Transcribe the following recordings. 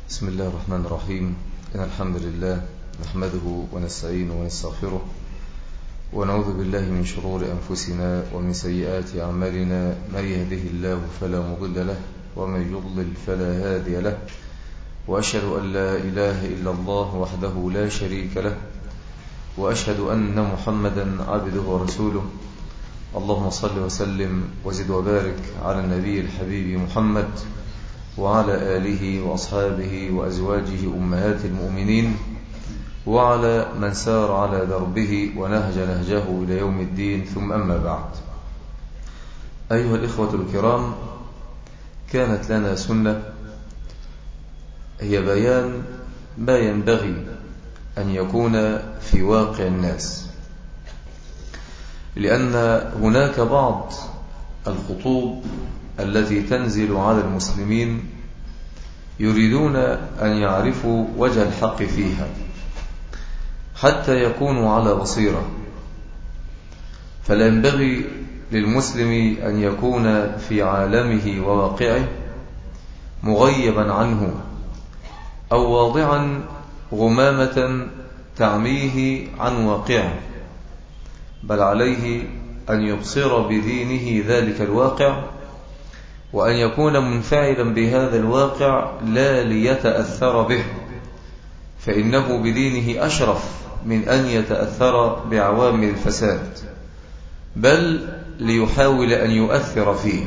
بسم الله الرحمن الرحيم. إن الحمد لله نحمده ونستعينه ونستغفره ونعوذ بالله من شرور أنفسنا ومن سيئات أعمالنا. من يهده الله فلا مضل له ومن يضلل فلا هادي له، وأشهد أن لا إله إلا الله وحده لا شريك له، وأشهد أن محمدا عبده ورسوله. اللهم صل وسلم وزد وبارك على النبي الحبيب محمد وعلى آله وأصحابه وأزواجه أمهات المؤمنين وعلى من سار على دربه ونهج نهجه إلى يوم الدين. ثم أما بعد، أيها الإخوة الكرام، كانت لنا سنة هي بيان ما ينبغي أن يكون في واقع الناس، لأن هناك بعض الخطوب التي تنزل على المسلمين يريدون أن يعرفوا وجه الحق فيها حتى يكونوا على بصيرة. فلا ينبغي للمسلم أن يكون في عالمه وواقعه مغيبا عنه أو واضعا غمامة تعميه عن واقعه، بل عليه أن يبصر بدينه ذلك الواقع، وأن يكون منفعلا بهذا الواقع لا ليتأثر به، فإنه بدينه أشرف من أن يتأثر بعوامل الفساد، بل ليحاول أن يؤثر فيه.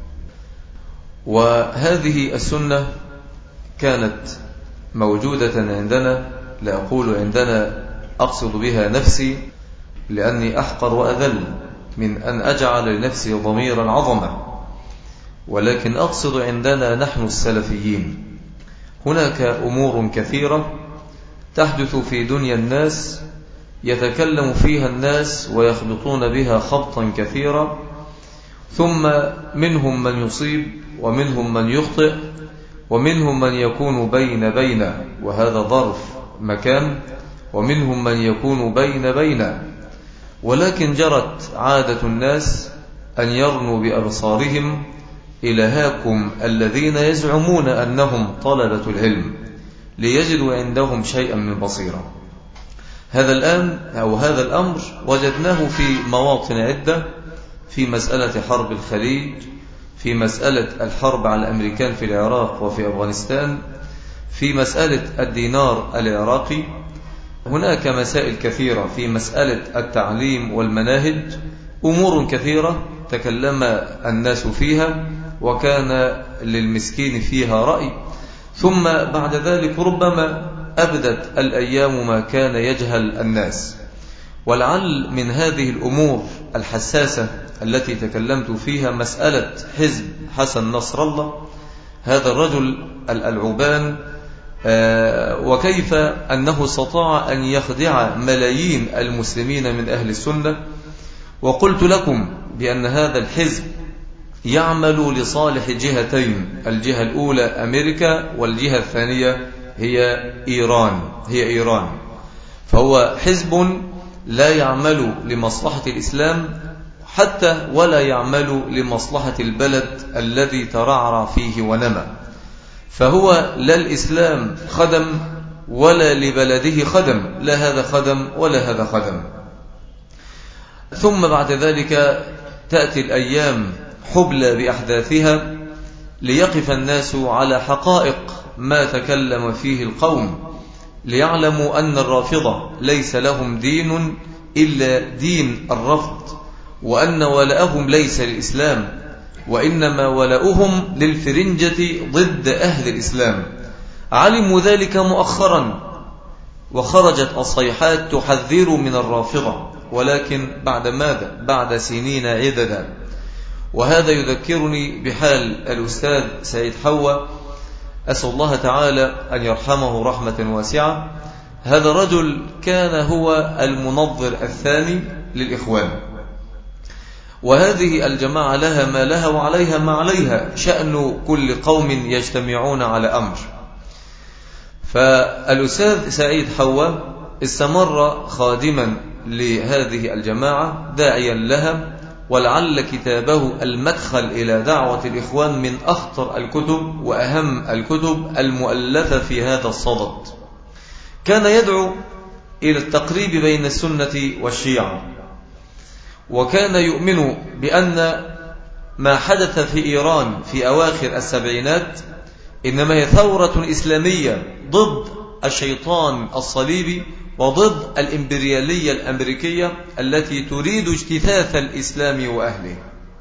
وهذه السنة كانت موجودة عندنا، لا أقول عندنا أقصد بها نفسي لأني أحقر وأذل من أن أجعل لنفسي ضميرا عظمة، ولكن أقصد عندنا نحن السلفيين. هناك أمور كثيرة تحدث في دنيا الناس يتكلم فيها الناس ويخبطون بها خبطا كثيرا، ثم منهم من يصيب ومنهم من يخطئ ومنهم من يكون بين وهذا ظرف مكان، ومنهم من يكون بين، ولكن جرت عادة الناس أن يرنوا بأبصارهم إلى هاكم الذين يزعمون أنهم طلبة العلم ليجدوا عندهم شيئا من بصيرة. هذا الأمر وجدناه في مواطن عدة، في مسألة حرب الخليج، في مسألة الحرب على الأمريكان في العراق وفي أفغانستان، في مسألة الدينار العراقي. هناك مسائل كثيرة في مسألة التعليم والمناهج، أمور كثيرة تكلم الناس فيها وكان للمسكين فيها رأي، ثم بعد ذلك ربما أبدت الأيام ما كان يجهل الناس. ولعل من هذه الأمور الحساسة التي تكلمت فيها مسألة حزب حسن نصر الله، هذا الرجل الألعوبان، وكيف أنه استطاع أن يخدع ملايين المسلمين من أهل السنة. وقلت لكم بأن هذا الحزب يعمل لصالح جهتين، الجهة الأولى أمريكا والجهة الثانية هي إيران. فهو حزب لا يعمل لمصلحة الإسلام حتى ولا يعمل لمصلحة البلد الذي ترعرع فيه ونمى، فهو لا الإسلام خدم ولا لبلده خدم، لا هذا خدم ولا هذا خدم. ثم بعد ذلك تأتي الأيام حبلى بأحداثها ليقف الناس على حقائق ما تكلم فيه القوم، ليعلموا أن الرافضة ليس لهم دين إلا دين الرفض، وأن ولاءهم ليس للإسلام، وإنما ولاؤهم للفرنجة ضد أهل الإسلام. علموا ذلك مؤخرا وخرجت الصيحات تحذر من الرافضة، ولكن بعد ماذا؟ بعد سنين عددا. وهذا يذكرني بحال الأستاذ سعيد حوا، أسأل الله تعالى أن يرحمه رحمة واسعة. هذا الرجل كان هو المنظر الثاني للإخوان، وهذه الجماعة لها ما لها وعليها ما عليها، شأن كل قوم يجتمعون على أمر. فالأستاذ سعيد حوا استمر خادما لهذه الجماعة داعيا لها ولعل كتابه المدخل إلى دعوة الإخوان من أخطر الكتب وأهم الكتب المؤلفة في هذا الصدد. كان يدعو إلى التقريب بين السنة والشيعة، وكان يؤمن بأن ما حدث في إيران في أواخر السبعينات إنما هي ثورة إسلامية ضد الشيطان الصليبي وضد الإمبريالية الأمريكية التي تريد اجتثاث الإسلام وأهله.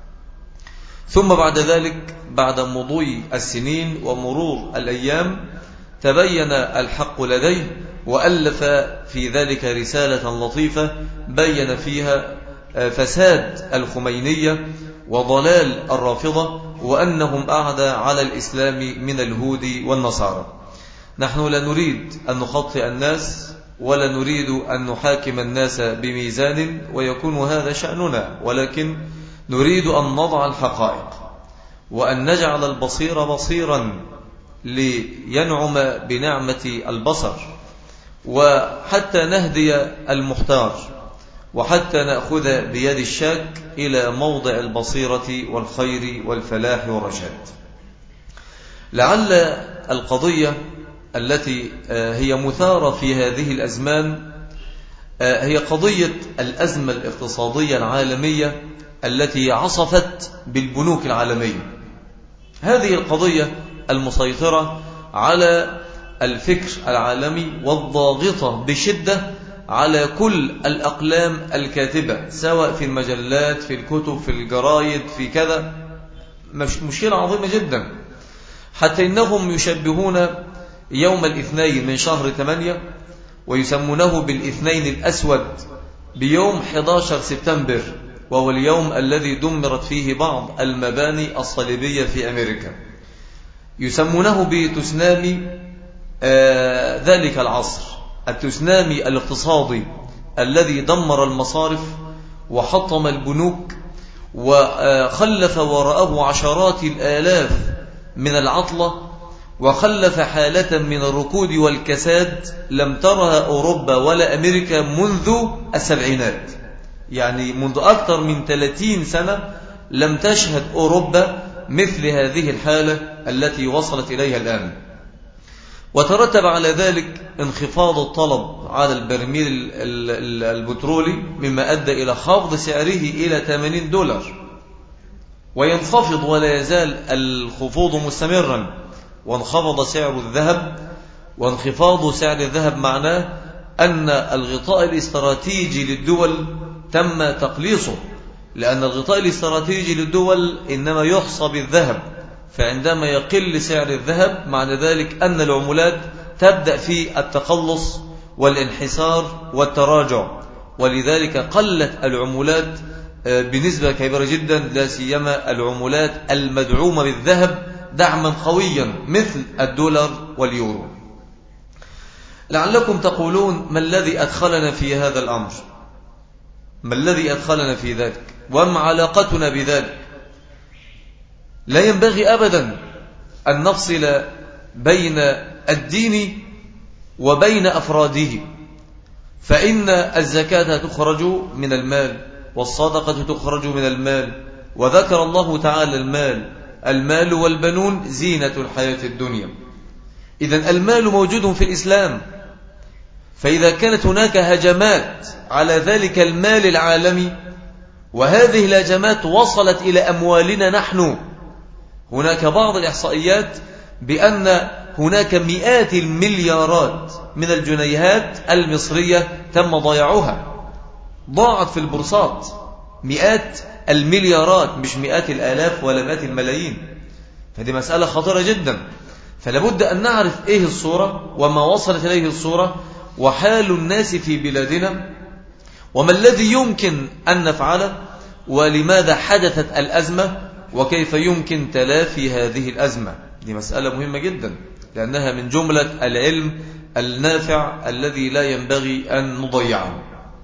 ثم بعد ذلك بعد مضي السنين ومرور الأيام تبين الحق لديه، وألف في ذلك رسالة لطيفة بين فيها فساد الخمينية وضلال الرافضة وأنهم أعدى على الإسلام من اليهود والنصارى. نحن لا نريد أن نخطئ الناس ولا نريد أن نحاكم الناس بميزان ويكون هذا شأننا، ولكن نريد أن نضع الحقائق وأن نجعل البصير بصيرا لينعم بنعمة البصر، وحتى نهدي المحتار، وحتى نأخذ بيد الشاك إلى موضع البصيرة والخير والفلاح والرشاد. لعل القضية التي هي مثارة في هذه الأزمان هي قضية الأزمة الاقتصادية العالمية التي عصفت بالبنوك العالمية. هذه القضية المسيطرة على الفكر العالمي والضاغطة بشدة على كل الأقلام الكاتبة، سواء في المجلات، في الكتب، في الجرايد، في كذا. مشكلة عظيمة جدا، حتى إنهم يشبهون يوم الاثنين من شهر 8 ويسمونه بالاثنين الأسود بيوم 11 سبتمبر، وهو اليوم الذي دمرت فيه بعض المباني الصليبية في أمريكا. يسمونه بتسنامي ذلك العصر، التسنامي الاقتصادي الذي دمر المصارف وحطم البنوك وخلف وراءه عشرات الآلاف من العطلة، وخلف حالة من الركود والكساد لم ترها أوروبا ولا أمريكا منذ السبعينات. يعني منذ أكثر من 30 سنة لم تشهد أوروبا مثل هذه الحالة التي وصلت إليها الآن. وترتب على ذلك انخفاض الطلب على البرميل البترولي، مما أدى إلى خفض سعره إلى $80، وينخفض ولا يزال الخفوض مستمرا. وانخفض سعر الذهب، وانخفاض سعر الذهب معناه أن الغطاء الاستراتيجي للدول تم تقليصه، لأن الغطاء الاستراتيجي للدول إنما يحصى بالذهب، فعندما يقل سعر الذهب معنى ذلك أن العملات تبدأ في التقلص والانحسار والتراجع، ولذلك قلت العملات بنسبة كبيرة جدا، لا سيما العملات المدعومة بالذهب دعما قويا مثل الدولار واليورو. لعلكم تقولون ما الذي أدخلنا في هذا الأمر؟ ما الذي أدخلنا في ذلك؟ وما علاقتنا بذلك؟ لا ينبغي أبدا أن نفصل بين الدين وبين أفراده، فإن الزكاة تخرج من المال، والصدقة تخرج من المال، وذكر الله تعالى المال والبنون زينة الحياة الدنيا. إذن المال موجود في الإسلام، فإذا كانت هناك هجمات على ذلك المال العالمي وهذه الهجمات وصلت إلى أموالنا نحن، هناك بعض الإحصائيات بأن هناك مئات المليارات من الجنيهات المصرية تم ضياعها، ضاعت في البورصات مئات المليارات، مش مئات الآلاف ولا مئات الملايين. فهذه مسألة خطيرة جدا، فلابد أن نعرف إيه الصورة وما وصلت إليه الصورة وحال الناس في بلادنا، وما الذي يمكن أن نفعله، ولماذا حدثت الأزمة، وكيف يمكن تلافي هذه الأزمة. دي مسألة مهمة جدا، لأنها من جملة العلم النافع الذي لا ينبغي أن نضيعه.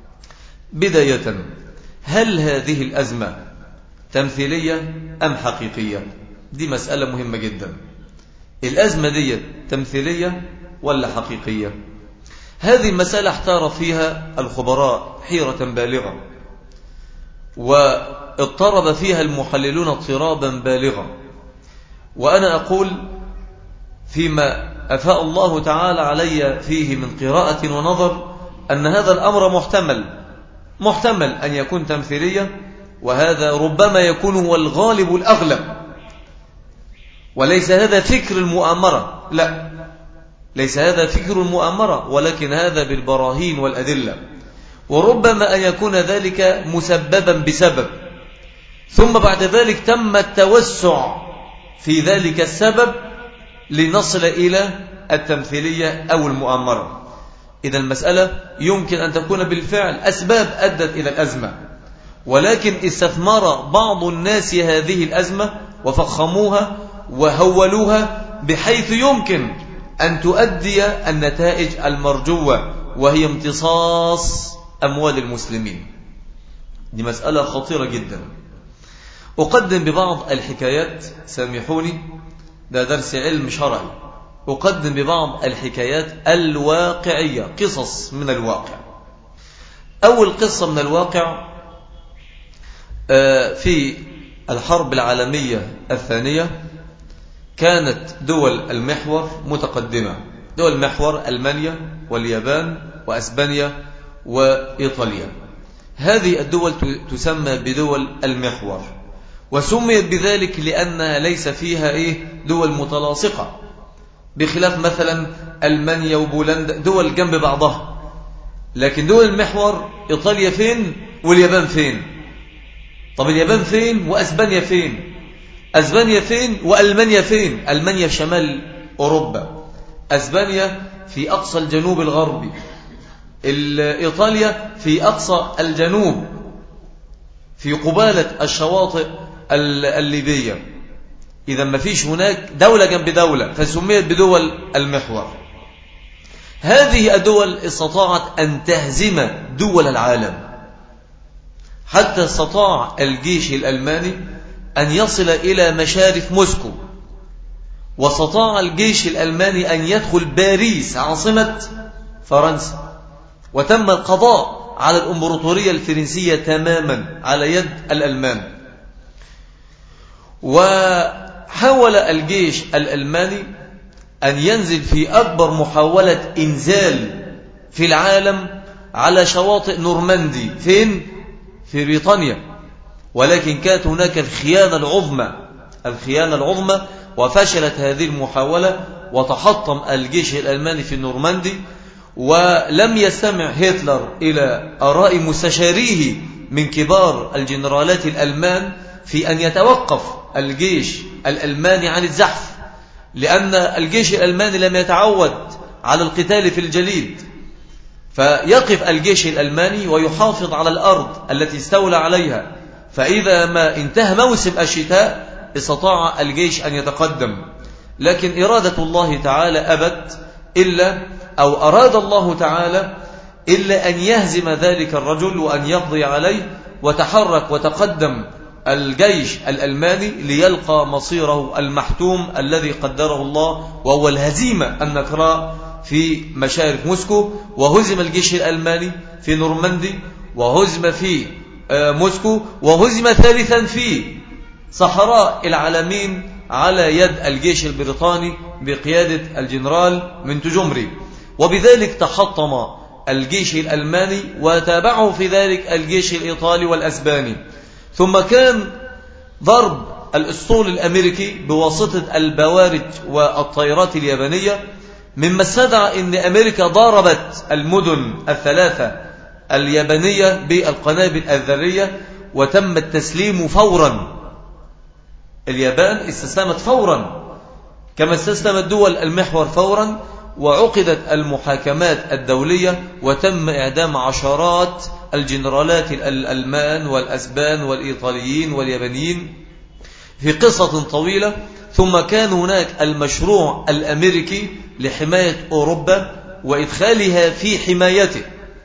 بداية، هل هذه الأزمة تمثيلية أم حقيقية؟ دي مسألة مهمة جدا. الأزمة دي تمثيلية ولا حقيقية؟ هذه المسألة احتار فيها الخبراء حيرة بالغة، واضطرب فيها المحللون اضطرابا بالغا. وأنا أقول فيما أفاء الله تعالى علي فيه من قراءة ونظر أن هذا الأمر محتمل أن يكون تمثيلية، وهذا ربما يكون هو الغالب الأغلب، وليس هذا فكر المؤامرة، لا، ليس هذا فكر المؤامرة، ولكن هذا بالبراهين والأدلة. وربما أن يكون ذلك مسببا بسبب، ثم بعد ذلك تم التوسع في ذلك السبب لنصل إلى التمثيلية أو المؤامرة. إذا المسألة يمكن أن تكون بالفعل أسباب أدت إلى الأزمة، ولكن استثمر بعض الناس هذه الأزمة وفخموها وهولوها بحيث يمكن أن تؤدي النتائج المرجوة، وهي امتصاص أموال المسلمين. دي مسألة خطيرة جدا. أقدم ببعض الحكايات، سامحوني، ده درس علم شرعي، أقدم ببعض الحكايات الواقعية، قصص من الواقع. أول قصة من الواقع في الحرب العالمية الثانية، كانت دول المحور متقدمة. دول المحور ألمانيا واليابان وأسبانيا وإيطاليا. هذه الدول تسمى بدول المحور، وسميت بذلك لأنها ليس فيها دول متلاصقة، بخلاف مثلا ألمانيا وبولندا دول جنب بعضها. لكن دول المحور إيطاليا فين واليابان فين؟ طب اليابان فين وأسبانيا فين؟ أسبانيا فين وألمانيا فين؟ ألمانيا في شمال أوروبا، أسبانيا في أقصى الجنوب الغربي، إيطاليا في أقصى الجنوب في قبالة الشواطئ الليبية. إذا ما فيش هناك دولة جنب دولة، فسميت بدول المحور. هذه الدول استطاعت أن تهزم دول العالم، حتى استطاع الجيش الألماني أن يصل إلى مشارف موسكو، واستطاع الجيش الألماني أن يدخل باريس عاصمة فرنسا، وتم القضاء على الإمبراطورية الفرنسية تماما على يد الألمان. وحاول الجيش الألماني أن ينزل في أكبر محاولة إنزال في العالم على شواطئ نورماندي. فين؟ في بريطانيا. ولكن كانت هناك الخيانة العظمى، وفشلت هذه المحاولة، وتحطم الجيش الألماني في نورماندي. ولم يستمع هتلر إلى آراء مستشاريه من كبار الجنرالات الألمان في أن يتوقف الجيش الألماني عن الزحف، لأن الجيش الألماني لم يتعود على القتال في الجليد. فيقف الجيش الألماني ويحافظ على الأرض التي استولى عليها، فإذا ما انتهى موسم الشتاء استطاع الجيش أن يتقدم. لكن إرادة الله تعالى أبت أراد الله تعالى إلا أن يهزم ذلك الرجل وأن يقضي عليه، وتحرك وتقدم الجيش الألماني ليلقى مصيره المحتوم الذي قدره الله، وهو الهزيمة النكراء في مشارف موسكو. وهزم الجيش الألماني في نورماندي، وهزم في موسكو، وهزم ثالثا في صحراء العالمين على يد الجيش البريطاني بقيادة الجنرال منتجمري. وبذلك تحطم الجيش الألماني، وتابعه في ذلك الجيش الإيطالي والأسباني. ثم كان ضرب الأسطول الأمريكي بواسطة البوارج والطائرات اليابانية مما استدعى أن أمريكا ضربت المدن الثلاثة اليابانية بالقنابل الذرية، وتم التسليم فورا. اليابان استسلمت فورا كما استسلمت دول المحور فورا، وعقدت المحاكمات الدولية، وتم إعدام عشرات الجنرالات الألمان والأسبان والإيطاليين واليابانيين في قصة طويلة. ثم كان هناك المشروع الأمريكي لحماية أوروبا وإدخالها في حمايته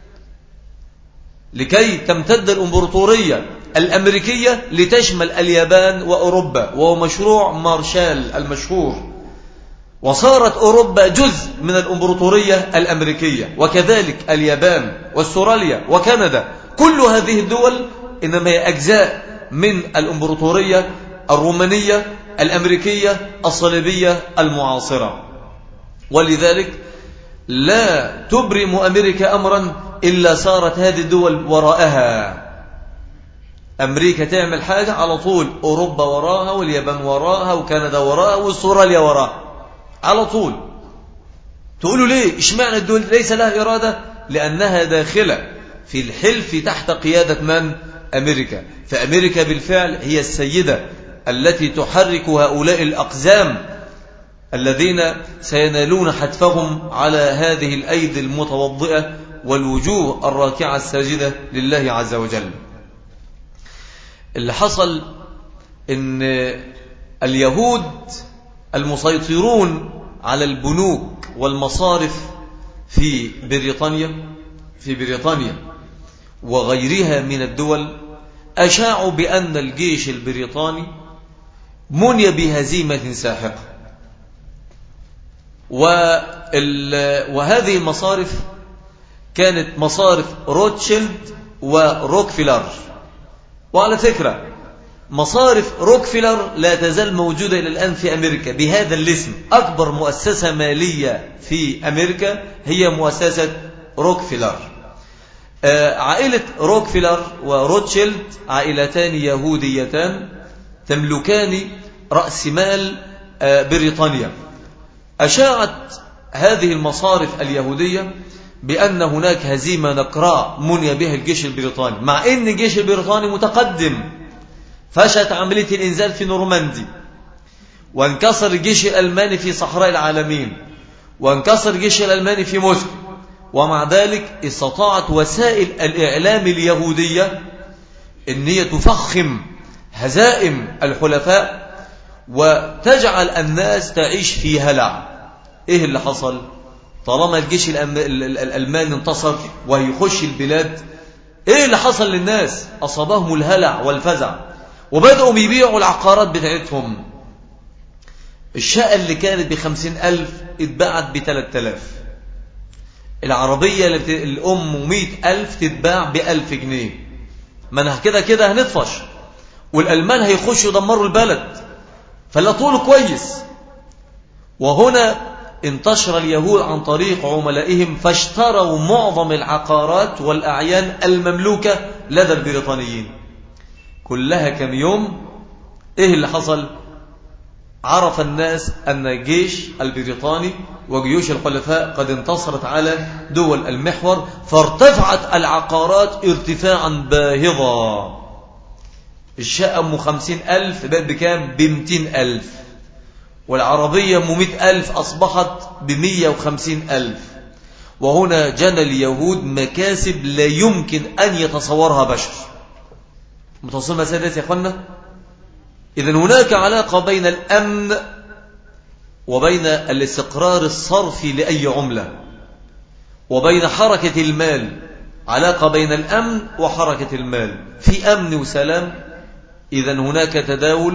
لكي تمتد الإمبراطورية الأمريكية لتشمل اليابان وأوروبا، وهو مشروع مارشال المشهور. وصارت أوروبا جزء من الإمبراطورية الأمريكية، وكذلك اليابان واستراليا وكندا. كل هذه الدول إنما هي أجزاء من الإمبراطورية الرومانية الأمريكية الصليبية المعاصرة. ولذلك لا تبرم أمريكا أمرا إلا صارت هذه الدول وراءها. أمريكا تعمل حاجة على طول أوروبا وراءها، واليابان وراءها، وكندا وراءها، واستراليا وراءها على طول. تقولوا ليه اشمعنى الدول ليس لها إرادة؟ لأنها داخلة في الحلف تحت قيادة من؟ أمريكا. فأمريكا بالفعل هي السيدة التي تحرك هؤلاء الأقزام الذين سينالون حتفهم على هذه الأيدي المتوضئة والوجوه الراكعة الساجدة لله عز وجل. اللي حصل إن اليهود المسيطرون على البنوك والمصارف في بريطانيا وغيرها من الدول أشاعوا بأن الجيش البريطاني مني بهزيمة ساحقة، وهذه المصارف كانت مصارف روتشيلد وروكفيلر. وعلى فكرة مصارف روكفيلر لا تزال موجودة إلى الآن في أمريكا بهذا الاسم. أكبر مؤسسة مالية في أمريكا هي مؤسسة روكفيلر. عائلة روكفيلر وروتشيلد عائلتان يهوديتان تملكان رأس مال بريطانيا. أشاعت هذه المصارف اليهودية بأن هناك هزيمة نكراء مني بها الجيش البريطاني، مع أن الجيش البريطاني متقدم. فشلت عملية الإنزال في نورماندي، وانكسر الجيش الألماني في صحراء العالمين، وانكسر الجيش الألماني في موسكو. ومع ذلك استطاعت وسائل الإعلام اليهودية أن هي تفخم هزائم الحلفاء وتجعل الناس تعيش في هلع. إيه اللي حصل؟ طالما الجيش الألماني انتصر ويخش البلاد، إيه اللي حصل للناس؟ أصابهم الهلع والفزع، وبدأوا يبيعوا العقارات بتاعتهم. الشقة اللي كانت ب50,000 اتباعت ب3,000. العربية الأم 100,000 تتباع ب1,000 جنيه. ما كده هنطفش، والألمان هيخشوا يدمروا البلد، فلا طول كويس. وهنا انتشر اليهود عن طريق عملائهم، فاشتروا معظم العقارات والأعيان المملوكة لدى البريطانيين. كلها كم يوم إيه اللي حصل؟ عرف الناس أن الجيش البريطاني وجيوش الحلفاء قد انتصرت على دول المحور، فارتفعت العقارات ارتفاعا باهظا. الشقة أم 50,000 بقت بكام؟ ب200,000. والعربية أم 100,000 أصبحت ب150,000. وهنا جنى اليهود مكاسب لا يمكن أن يتصورها بشر. متصل مسألة يا أخوانا؟ إذن هناك علاقة بين الأمن وبين الاستقرار الصرفي لأي عملة، وبين حركة المال. علاقة بين الأمن وحركة المال. في أمن وسلام، إذن هناك تداول،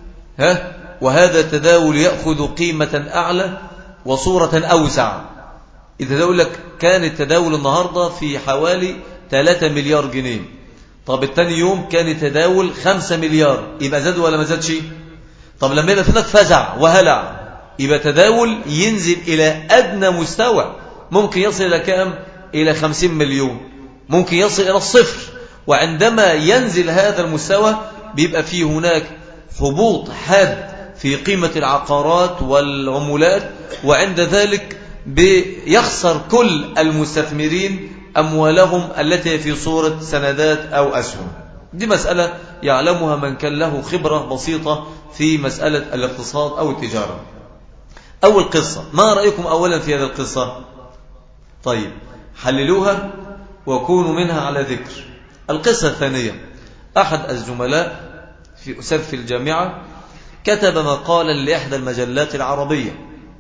وهذا التداول يأخذ قيمة أعلى وصورة أوسع. إذا أقول لك كان التداول النهاردة في حوالي 3 مليار جنيه، طب التاني يوم كان التداول 5 مليار، يبقى زاد ولا ما زادش؟ طب لما يبقى هناك فزع وهلع، يبقى تداول ينزل إلى أدنى مستوى، ممكن يصل إلى كام؟ إلى 50 مليون، ممكن يصل إلى الصفر. وعندما ينزل هذا المستوى بيبقى فيه هناك هبوط حاد في قيمة العقارات والعمولات، وعند ذلك بيخسر كل المستثمرين أموالهم التي في صورة سندات أو أسهم. دي مسألة يعلمها من كان له خبرة بسيطة في مسألة الاقتصاد أو التجارة. أول قصة، ما رأيكم أولا في هذه القصة؟ طيب حللوها وكونوا منها على ذكر. القصة الثانية، أحد الزملاء في الجامعة كتب مقالا لإحدى المجلات العربية.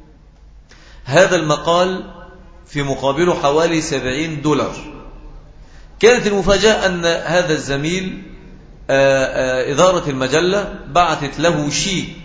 هذا المقال في مقابله حوالي $70. كانت المفاجأة أن هذا الزميل إدارة المجلة بعثت له شيك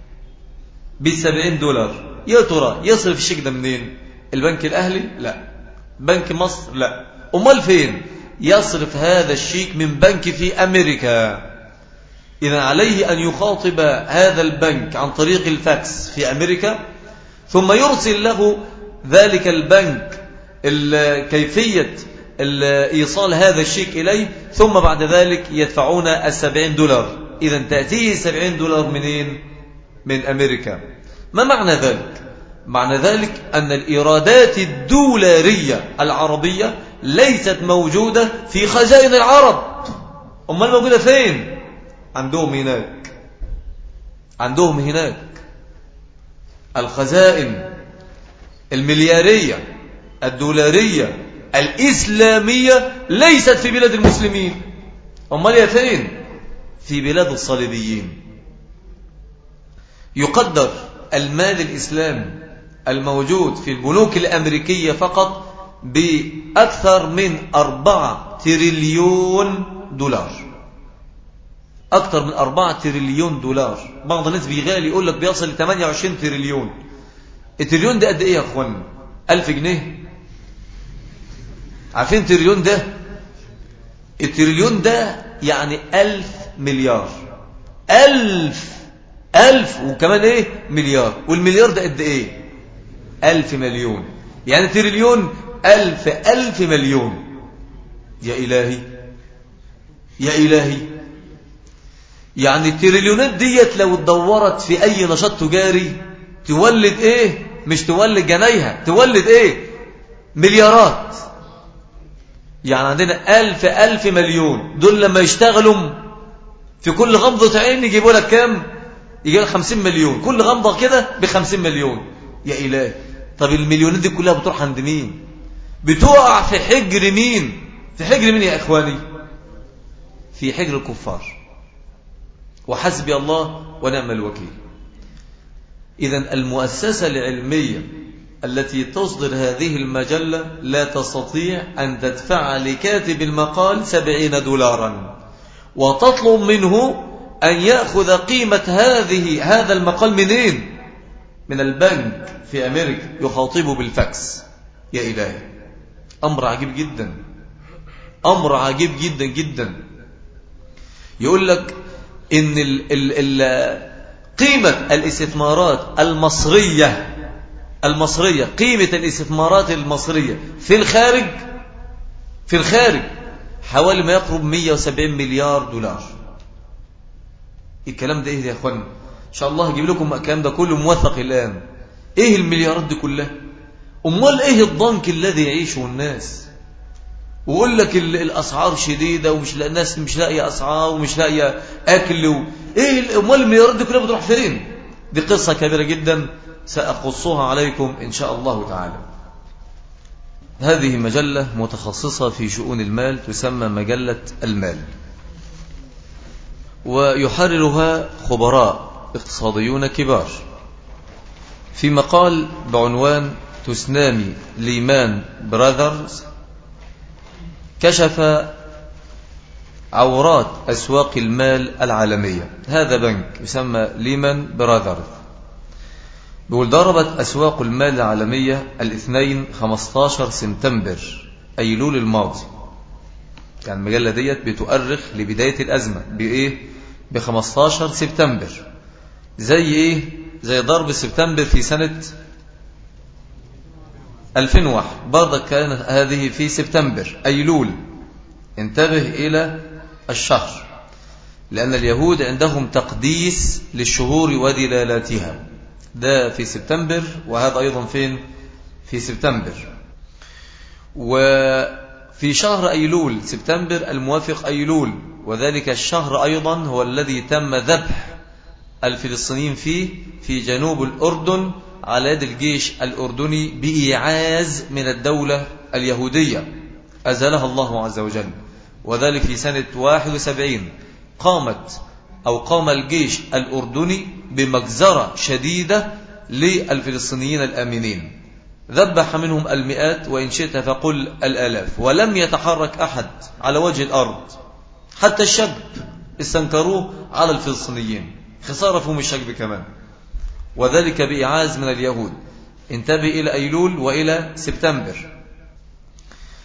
$70. يا ترى يصرف الشيك ده منين؟ البنك الأهلي؟ لا. بنك مصر؟ لا. أمال فين؟ يصرف هذا الشيك من بنك في أمريكا. إذا عليه أن يخاطب هذا البنك عن طريق الفاكس في أمريكا، ثم يرسل له ذلك البنك كيفية إيصال هذا الشيك إليه، ثم بعد ذلك يدفعون $70. إذا تأتيه $70 منين؟ من أمريكا. ما معنى ذلك؟ معنى ذلك أن الإيرادات الدولارية العربية ليست موجودة في خزائن العرب. أمال موجودة فين؟ عندهم هناك الخزائن المليارية الدولارية الإسلامية ليست في بلاد المسلمين. أمال هي فين؟ في بلاد الصليبيين. يقدر المال الإسلامي الموجود في البنوك الأمريكية فقط بأكثر من 4 تريليون دولار. أكثر من 4 تريليون دولار. بعض الناس بيغالي يقول لك بيصل ل 28 تريليون. التريليون ده قد إيه يا أخوان؟ 1000 جنيه. عارفين تريليون ده؟ التريليون ده يعني 1000 مليار. 1000 وكمان إيه؟ مليار. والمليار ده قد إيه؟ 1000 مليون. يعني تريليون 1000 مليون. يا إلهي. يعني التريليونات ديت لو اتدورت في أي نشاط تجاري تولد إيه؟ مش تولد جنيها، تولد إيه؟ مليارات. يعني عندنا 1000 مليون. دول لما يشتغلوا في كل غمضة عين يجيبوا لك كام؟ يجيب لك 50 مليون. كل غمضة كده ب50 مليون. يا إلهي. طب المليونات دي كلها بتروح عند مين؟ بتقع في حجر مين؟ في حجر مين يا إخواني؟ في حجر الكفار. وحسبي الله ونعم الوكيل. إذن المؤسسة العلمية التي تصدر هذه المجلة لا تستطيع أن تدفع لكاتب المقال $70 وتطلب منه أن يأخذ قيمة هذا المقال منين؟ من البنك في أمريكا يخاطبه بالفاكس. يا إلهي. أمر عجيب جدا. أمر عجيب جدا جدا. يقول لك إن قيمة الاستثمارات المصرية قيمة الاستثمارات المصرية في الخارج حوالي ما يقرب 170 مليار دولار. الكلام ده إيه يا أخوان؟ إن شاء الله هجيب لكم الكلام ده كله موثق الآن. إيه المليارات دي كلها؟ أمال إيه الضنك الذي يعيشه الناس؟ ويقول لك الأسعار شديدة ومش الناس مش لاقية أسعار ومش لاقية أكل إيه أمال المليارات دي كلها بتروح فين؟ دي قصة كبيرة جدا سأقصها عليكم إن شاء الله تعالى. هذه مجلة متخصصة في شؤون المال تسمى مجلة المال، ويحررها خبراء اقتصاديون كبار. في مقال بعنوان تسونامي ليمان براذرز كشف عورات أسواق المال العالمية. هذا بنك يسمى ليمان براذرز. بيقول ضربت أسواق المال العالمية الاثنين 15 سبتمبر أيلول الماضي. يعني المجلة ديت بتؤرخ لبداية الأزمة بإيه؟ ب15 سبتمبر. زي إيه؟ زي ضرب سبتمبر في سنة 2001 برضه كانت هذه في سبتمبر أيلول. انتبه إلى الشهر، لأن اليهود عندهم تقديس للشهور ودلالاتها. ده في سبتمبر، وهذا أيضا فين؟ في سبتمبر. وفي شهر أيلول سبتمبر الموافق أيلول، وذلك الشهر أيضا هو الذي تم ذبح الفلسطينيين فيه في جنوب الأردن على يد الجيش الأردني بإيعاز من الدولة اليهودية أزالها الله عز وجل. وذلك في سنة 71 قام الجيش الأردني بمجزرة شديدة للفلسطينيين الآمنين، ذبح منهم المئات وإن شئت فقل الآلاف، ولم يتحرك أحد على وجه الأرض. حتى الشجب استنكروه على الفلسطينيين، خسارة فيهم الشجب كمان، وذلك بإعاز من اليهود. انتبه إلى أيلول وإلى سبتمبر.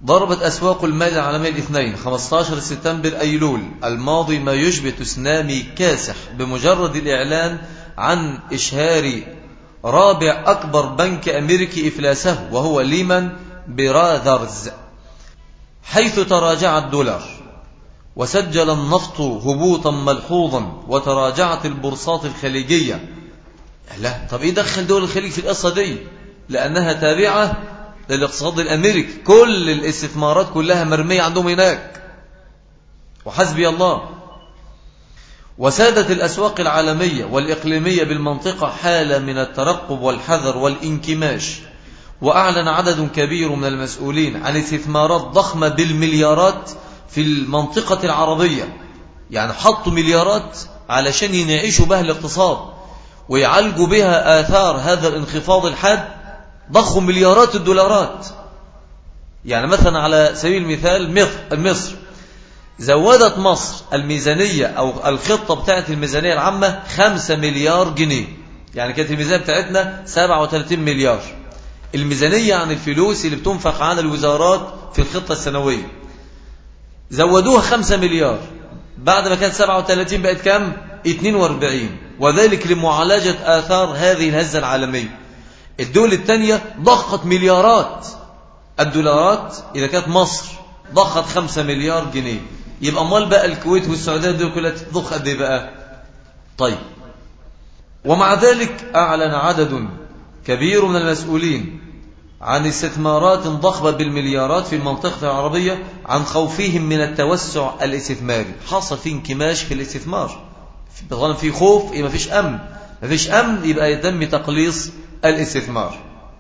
ضربت أسواق المال العالمية الاثنين 15 سبتمبر أيلول الماضي ما يشبه تسونامي كاسح بمجرد الإعلان عن إشهار رابع أكبر بنك أمريكي إفلاسه وهو ليمان براذرز، حيث تراجع الدولار وسجل النفط هبوطا ملحوظا وتراجعت البورصات الخليجية. لا، طب إيه دخل دول الخليج في القصة دي؟ لأنها تابعة للاقتصاد الأمريكي، كل الاستثمارات كلها مرمية عندهم هناك، وحسبي الله. وسادت الأسواق العالمية والإقليمية بالمنطقة حالة من الترقب والحذر والانكماش، وأعلن عدد كبير من المسؤولين عن استثمارات ضخمة بالمليارات في المنطقة العربية، يعني حطوا مليارات علشان ينعيشوا بها الاقتصاد ويعالجوا بها آثار هذا الانخفاض الحاد، ضخوا مليارات الدولارات. يعني مثلا على سبيل المثال مصر زودت مصر الميزانية أو الخطة بتاعت الميزانية العامة 5 مليار جنيه، يعني كانت الميزانية بتاعتنا 37 مليار. الميزانية عن الفلوس اللي بتنفق على الوزارات في الخطة السنوية زودوها 5 مليار، بعد ما كانت 37 بقت كام؟ 42، وذلك لمعالجة آثار هذه الهزة العالمية. الدول الثانية ضخت مليارات الدولارات، إذا كانت مصر ضخت 5 مليار جنيه، يبقى امال بقى الكويت والسعودية دول كلها تضخ قد ايه بقى؟ طيب، ومع ذلك أعلن عدد كبير من المسؤولين عن استثمارات ضخمة بالمليارات في المنطقة العربية عن خوفهم من التوسع الاستثماري. حصل في انكماش في الاستثمار، طالما في خوف يبقى مفيش أمن، مفيش أمن يبقى يتم تقليص الاستثمار.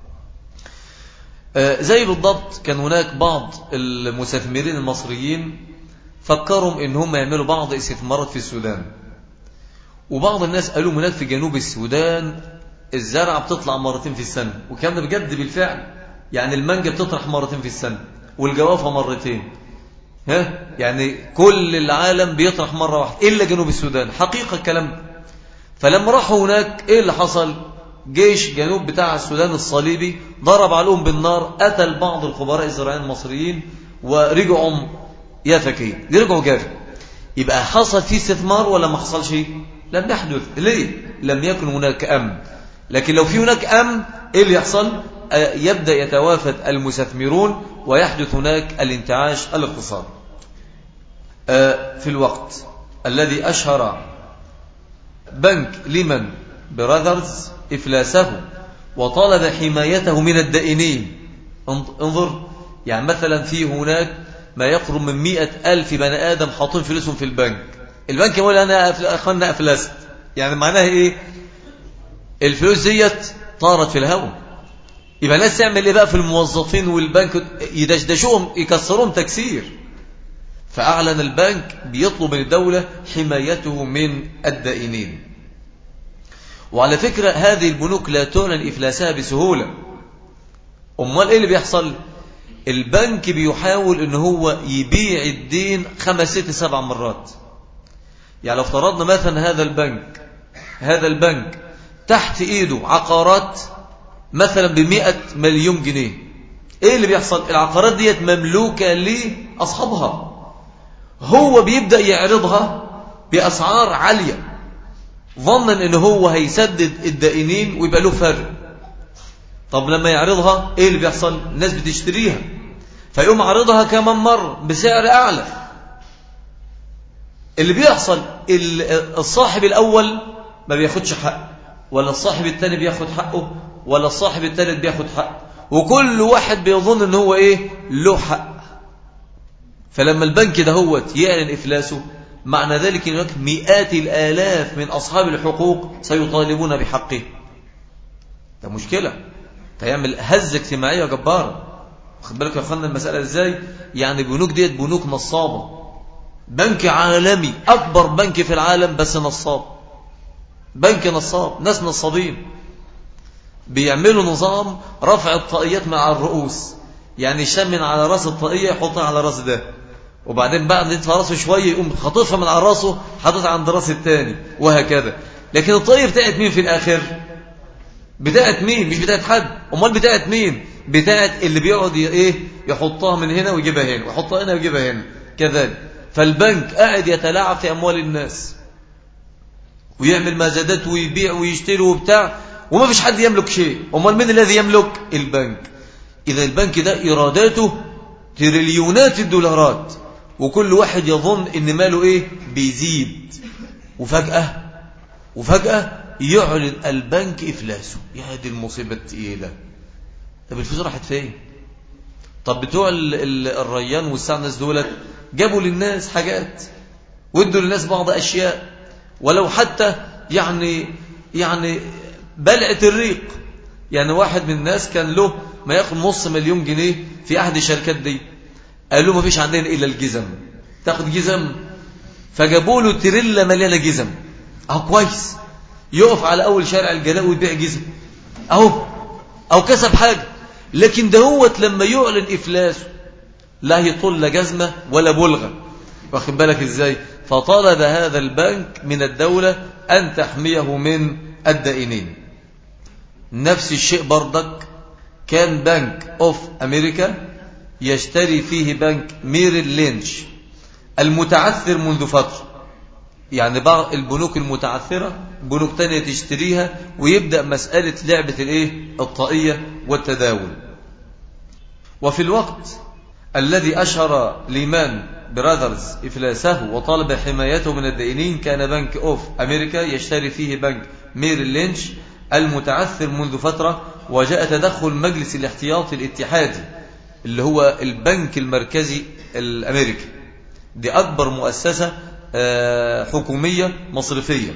زي بالضبط كان هناك بعض المستثمرين المصريين فكروا ان هم يعملوا بعض استثمارات في السودان، وبعض الناس قالوا هناك في جنوب السودان الزرع بتطلع مرتين في السنة، وكان ده بجد بالفعل، يعني المانجا بتطرح مرتين في السنة والجوافة مرتين، يعني كل العالم بيطرح مرة واحدة إلا جنوب السودان، حقيقة الكلام ده. فلما راحوا هناك ايه اللي حصل؟ جيش جنوب بتاع السودان الصليبي ضرب عليهم بالنار، قتل بعض الخبراء الزراعيين المصريين ورجعوا يافكين، يرجعوا جاري. يبقى حصل فيه استثمار ولا ما حصل شيء؟ لم يحدث. ليه؟ لم يكن هناك أمن. لكن لو في هناك أمن ايه اللي يحصل؟ يبدأ يتوافد المستثمرون ويحدث هناك الانتعاش الاقتصادي. في الوقت الذي أشهر بنك ليمان براذرز إفلاسه وطلب حمايته من الدائنين، انظر، يعني مثلا في هناك ما يقرب من 100,000 بني آدم حاطين فلوسهم في البنك يقول أنا أخوانا أفلست، يعني معناها إيه؟ الفلوس ديت طارت في الهواء. يبقى الناس تعمل إيه بقى في الموظفين والبنك؟ يدشدشوهم، يكسرون تكسير. فأعلن البنك بيطلب من الدولة حمايته من الدائنين. وعلى فكرة هذه البنوك لا تعلن إفلاسها بسهولة. أمال إيه اللي بيحصل؟ البنك بيحاول إن هو يبيع الدين 5 6 7 مرات. يعني لو افترضنا مثلا هذا البنك تحت إيده عقارات مثلا ب100 مليون جنيه، إيه اللي بيحصل؟ العقارات ديت مملوكة لأصحابها، هو بيبدأ يعرضها بأسعار عالية ظنا إن هو هيسدد الدائنين ويبقى له فرق. طب لما يعرضها إيه اللي بيحصل؟ الناس بتشتريها، فيقوم عرضها كمان مرة بسعر أعلى. اللي بيحصل الصاحب الأول ما بياخدش حق، ولا الصاحب الثاني بياخد حقه، ولا الصاحب الثالث بياخد حق، وكل واحد بيظن إن هو إيه؟ له حق. فلما البنك دهوت يعلن إفلاسه معنى ذلك أن هناك مئات الآلاف من أصحاب الحقوق سيطالبون بحقه. ده مشكلة، تعمل هزة اجتماعية جبارة. خد بالك يا أخوانا المسألة إزاي؟ يعني البنوك ديت بنوك نصابة، بنك عالمي أكبر بنك في العالم بس نصاب، بنك نصاب، ناس نصابين بيعملوا نظام رفع الطاقيات مع الرؤوس، يعني يشمن على راس الطاقية يحطها على راس ده، وبعدين بعد يدفع راسه شوية يقوم خطفها من على راسه حاططها عند راس الثاني، وهكذا. لكن الطاقية بتاعت مين في الآخر؟ بتاعت مين؟ مش بتاعت حد. امال بتاعت مين؟ بتاعت اللي بيقعد يحطها من هنا ويجيبها هنا ويحطها هنا ويجيبها هنا كذلك. فالبنك قاعد يتلاعب في أموال الناس ويعمل مزادات ويبيع ويشتري وبتاع، وما فيش حد يملك شيء. أمال من الذي يملك؟ البنك. إذا البنك ده إيراداته تريليونات الدولارات، وكل واحد يظن إن ماله بيزيد، وفجأة يعلن البنك إفلاسه. يا دي المصيبة الثقيلة. طب الفلوس راحت فين؟ طب بتوع الريان والسعنس دولت جابوا للناس حاجات وادوا للناس بعض أشياء، ولو حتى يعني بلعة الريق. يعني واحد من الناس كان له ما ياخد $500,000 في أحد الشركات دي، قال له ما فيش عندنا إلا الجزم، تاخد جزم؟ فجابوا له تريلا مليانة جزم. كويس، يقف على أول شارع الجلاء ويبيع جزم أو كسب حاجة. لكن دهوت لما يعلن إفلاسه لا يطل جزمة ولا بلغة، واخد بالك إزاي؟ فطلب هذا البنك من الدولة أن تحميه من الدائنين. نفس الشيء برضك كان بنك أوف أمريكا يشتري فيه بنك ميريل لينش المتعثر منذ فترة. يعني بعض البنوك المتعثرة بنوك تانية تشتريها، ويبدأ مسألة لعبة الطاقية والتداول. وفي الوقت الذي أشهر ليمان براذرز إفلاسه وطالب حمايته من الدائنين، كان بنك أوف أمريكا يشتري فيه بنك ميريل لينش المتعثر منذ فترة. وجاء تدخل مجلس الاحتياطي الاتحادي اللي هو البنك المركزي الأمريكي، دي أكبر مؤسسة حكومية مصرفية.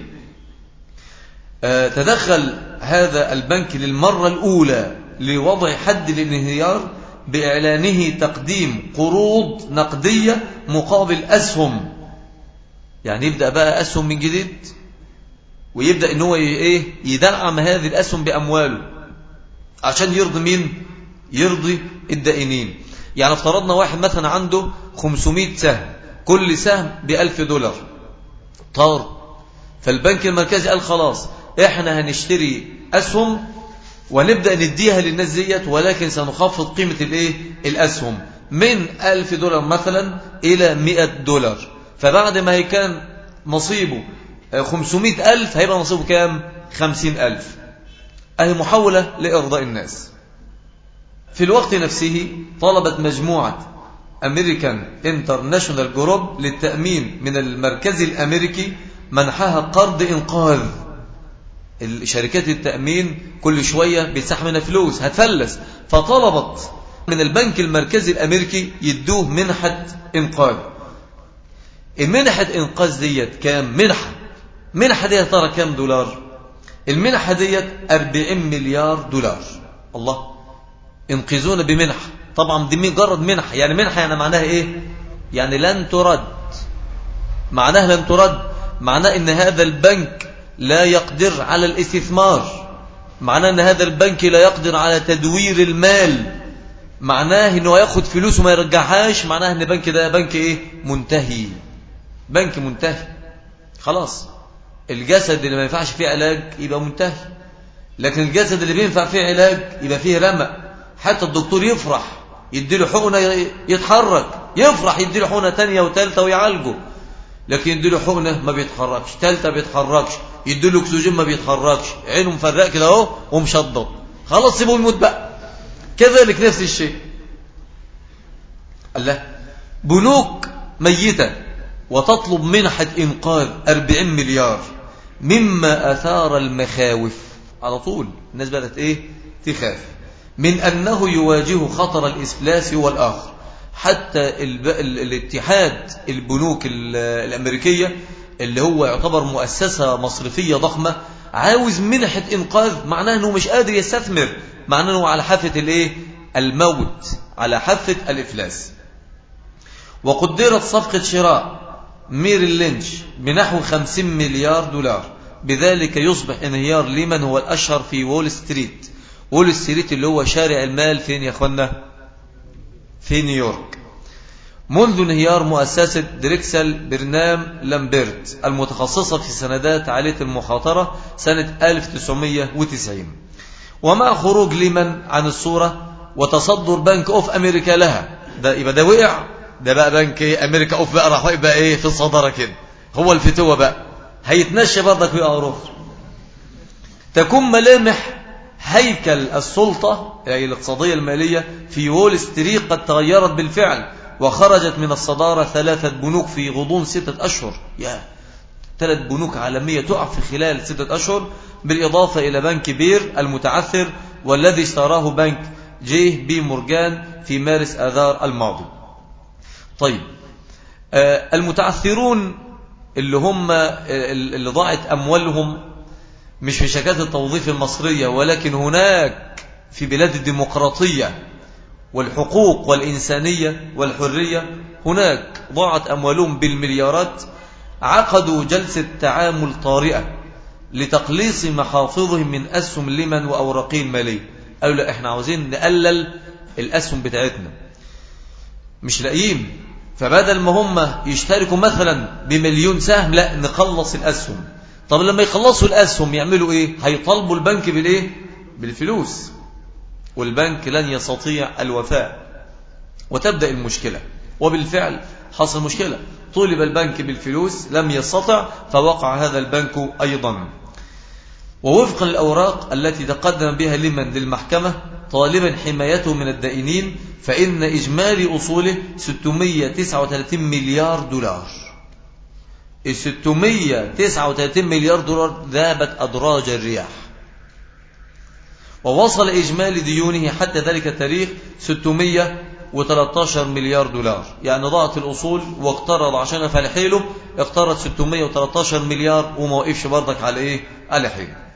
تدخل هذا البنك للمرة الأولى لوضع حد للانهيار بإعلانه تقديم قروض نقدية مقابل أسهم. يعني يبدأ بقى أسهم من جديد، ويبدأ إن هو يدعم هذه الأسهم بأمواله عشان يرضي مين؟ يرضي الدائنين. يعني افترضنا واحد مثلا عنده 500 سهم، كل سهم $1,000 طار. فالبنك المركزي قال خلاص احنا هنشتري أسهم ونبدأ نديها للناس ديت، ولكن سنخفض قيمة الأسهم من $1,000 مثلا إلى $100. فبعد ما كان نصيبه 500,000 هيبقى نصيبه كام؟ 50,000. أهي محاولة لإرضاء الناس. في الوقت نفسه طلبت مجموعة أمريكان انترناشونال جروب للتأمين من المركز الأمريكي منحها قرض إنقاذ. الشركات التأمين كل شوية بيسحب منها فلوس هتفلس، فطلبت من البنك المركزي الأمريكي يدوه منحة إنقاذ. المنحة إنقاذ ديت كام؟ منحة ديت ترى كام دولار؟ المنحة ديت $40 مليار. الله، انقذونا بمنحة. طبعا دي مجرد منحة. يعني منحة يعني معناها يعني لن ترد. معناها لن ترد، معناه ان هذا البنك لا يقدر على الاستثمار، معناه ان هذا البنك لا يقدر على تدوير المال، معناه انه ياخد فلوس وما يرجعهاش، معناه ان البنك ده بنك منتهي، بنك منتهي خلاص. الجسد اللي ما ينفعش فيه علاج يبقى منتهي، لكن الجسد اللي بينفع فيه علاج يبقى فيه رمق. حتى الدكتور يفرح يديله حقنة يتحرك، يفرح يديله حقنة تانية وثالثة ويعالجه، لكن يديله حقنة ما بيتحركش، ثالثة بيتحركش، يديله اكسجين ما بيتحركش، عينه مفرق كده اهو ومشضط، خلاص سيبه يموت بقى. كذلك نفس الشيء. الله، بنوك ميتة وتطلب منحة إنقاذ 40 مليار، مما أثار المخاوف. على طول الناس بدأت تخاف من أنه يواجه خطر الإفلاس هو الآخر. حتى الاتحاد البنوك الأمريكية اللي هو يعتبر مؤسسة مصرفية ضخمة عاوز منحة إنقاذ، معناه أنه مش قادر يستثمر، معناه أنه على حافة الموت، على حافة الإفلاس. وقدرت صفقة شراء ميريل لينش بنحو 50 مليار دولار. بذلك يصبح انهيار ليمان هو الأشهر في وول ستريت. وول ستريت اللي هو شارع المال فين يا أخوانا؟ في نيويورك. منذ انهيار مؤسسة دريكسل برنام لامبرت المتخصصة في سندات عالية المخاطرة سنة 1990. ومع خروج ليمان عن الصورة وتصدر بنك أوف أمريكا لها، ده يبقى ده وقع، ده بقى بنك أمريكا أوف بقى راح يبقى في الصدارة كده، هو الفتوة بقى هيتنشى برضك ويقع رخص. تكون ملامح هيكل السلطة أي الاقتصادية المالية في وول ستريت قد تغيرت بالفعل، وخرجت من الصدارة 3 بنوك في غضون 6 أشهر. 3 بنوك عالمية تقع في خلال 6 أشهر، بالإضافة إلى بنك بير المتعثر والذي اشتراه بنك جي بي مورجان في مارس آذار الماضي. طيب، المتعثرون اللي هم اللي ضاعت أموالهم مش في شركات التوظيف المصرية، ولكن هناك في بلاد الديمقراطية والحقوق والإنسانية والحرية، هناك ضاعت أموالهم بالمليارات، عقدوا جلسة تعامل طارئة لتقليص محافظهم من أسهم الليمن وأوراقه المالية. قالوا لا، احنا عاوزين نقلل الأسهم بتاعتنا، مش لاقيين، فبدل ما هم يشتركوا مثلا ب1,000,000 سهم، لا نخلص الأسهم. طب لما يخلصوا الأسهم يعملوا ايه؟ هيطالبوا البنك بالفلوس، والبنك لن يستطيع الوفاء، وتبدأ المشكلة. وبالفعل حصل مشكلة، طولب البنك بالفلوس لم يستطع، فوقع هذا البنك أيضا. ووفقا للأوراق التي تقدم بها ليمان للمحكمة طالبا حمايته من الدائنين، فإن إجمالي أصوله 639 مليار دولار. 639 مليار دولار ذابت أدراج الرياح. ووصل إجمالي ديونه حتى ذلك التاريخ 613 مليار دولار، يعني ضاعت الأصول واقترض عشان فالحيله، اقترض 613 مليار وما وقفش برضك على حيله.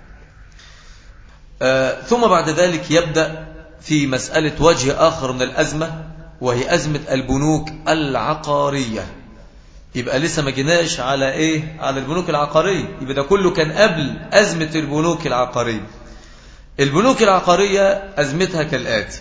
ثم بعد ذلك يبدأ في مسألة وجه آخر من الأزمة، وهي أزمة البنوك العقارية. يبقى لسه ما جيناش على على البنوك العقارية، يبقى ده كله كان قبل أزمة البنوك العقارية. البنوك العقارية أزمتها كالآتي: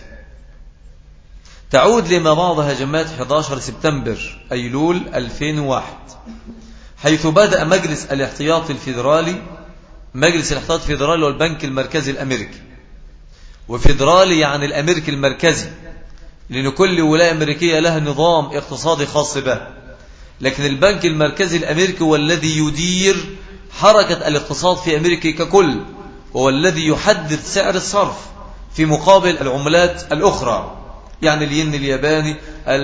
تعود لما بعض هجمات 11 سبتمبر أيلول 2001، حيث بدأ مجلس الاحتياط الفيدرالي. مجلس الاحتياط الفيدرالي والبنك المركزي الأمريكي، وفيدرالي يعني الأمريكي المركزي، لأن كل ولاية أمريكية لها نظام اقتصادي خاص به، لكن البنك المركزي الأمريكي هو الذي يدير حركة الاقتصاد في أمريكا ككل، هو الذي يحدد سعر الصرف في مقابل العملات الأخرى، يعني الين الياباني،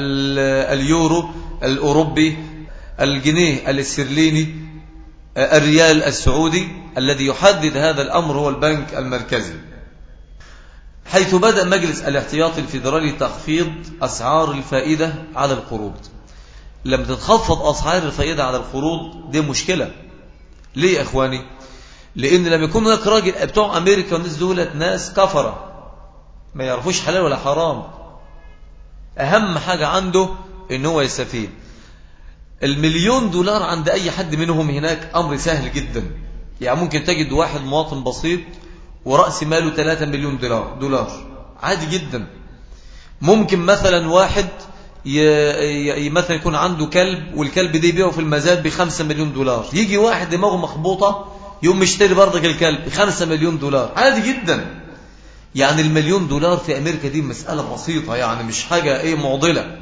اليورو الأوروبي، الجنيه الاسترليني، الريال السعودي. الذي يحدد هذا الأمر هو البنك المركزي. حيث بدأ مجلس الاحتياط الفيدرالي تخفيض أسعار الفائدة على القروض. لما تتخفض أسعار الفائدة على القروض دي مشكلة. ليه يا إخواني؟ لأن لما يكون هناك راجل بتوع أمريكا والناس دولت ناس كفرة ما يعرفوش حلال ولا حرام، أهم حاجة عنده إن هو يستفيد. $1,000,000 عند أي حد منهم هناك أمر سهل جدا، يعني ممكن تجد واحد مواطن بسيط ورأس ماله 3 مليون دولار عادي جدا. ممكن مثلا واحد مثلا يكون عنده كلب، والكلب ده يبيعه في المزاد ب5 مليون دولار، يجي واحد دماغه مخبوطة يقوم يشتري برضك الكلب ب5 مليون دولار عادي جدا. يعني $1,000,000 في أمريكا دي مسألة بسيطة، يعني مش حاجة معضلة.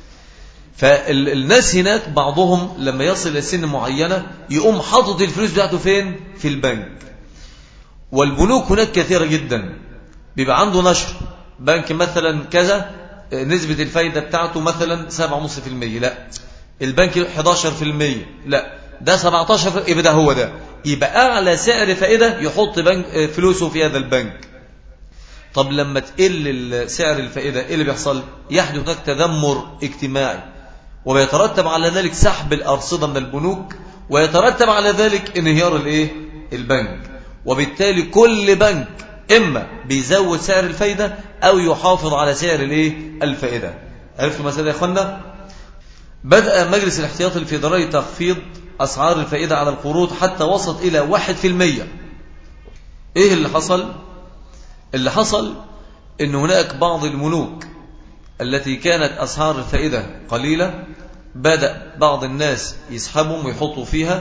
فالناس هناك بعضهم لما يصل إلى سن معينة يقوم حاطط الفلوس بتاعته فين؟ في البنك. والبنوك هناك كثيرة جدا، بيبقى عنده نشر بنك مثلا كذا نسبة الفايدة بتاعته مثلا 7.5%، لا البنك 11%، لا ده 17%، يبقى ده هو ده، يبقى أعلى سعر فائدة يحط بنك فلوسه في هذا البنك. طب لما تقل سعر الفائدة ايه اللي بيحصل؟ يحدث هناك تذمر اجتماعي، ويترتب على ذلك سحب الأرصدة من البنوك، ويترتب على ذلك انهيار البنك. وبالتالي كل بنك إما بيزود سعر الفائدة أو يحافظ على سعر الفائدة. عرفتوا مسألة يا أخوانا؟ بدأ مجلس الاحتياط الفيدرالي تخفيض أسعار الفائدة على القروض حتى وصلت إلى 1%. إيه اللي حصل؟ اللي حصل إن هناك بعض البنوك التي كانت أسعار الفائدة قليلة بدأ بعض الناس يسحبهم ويحطوا فيها،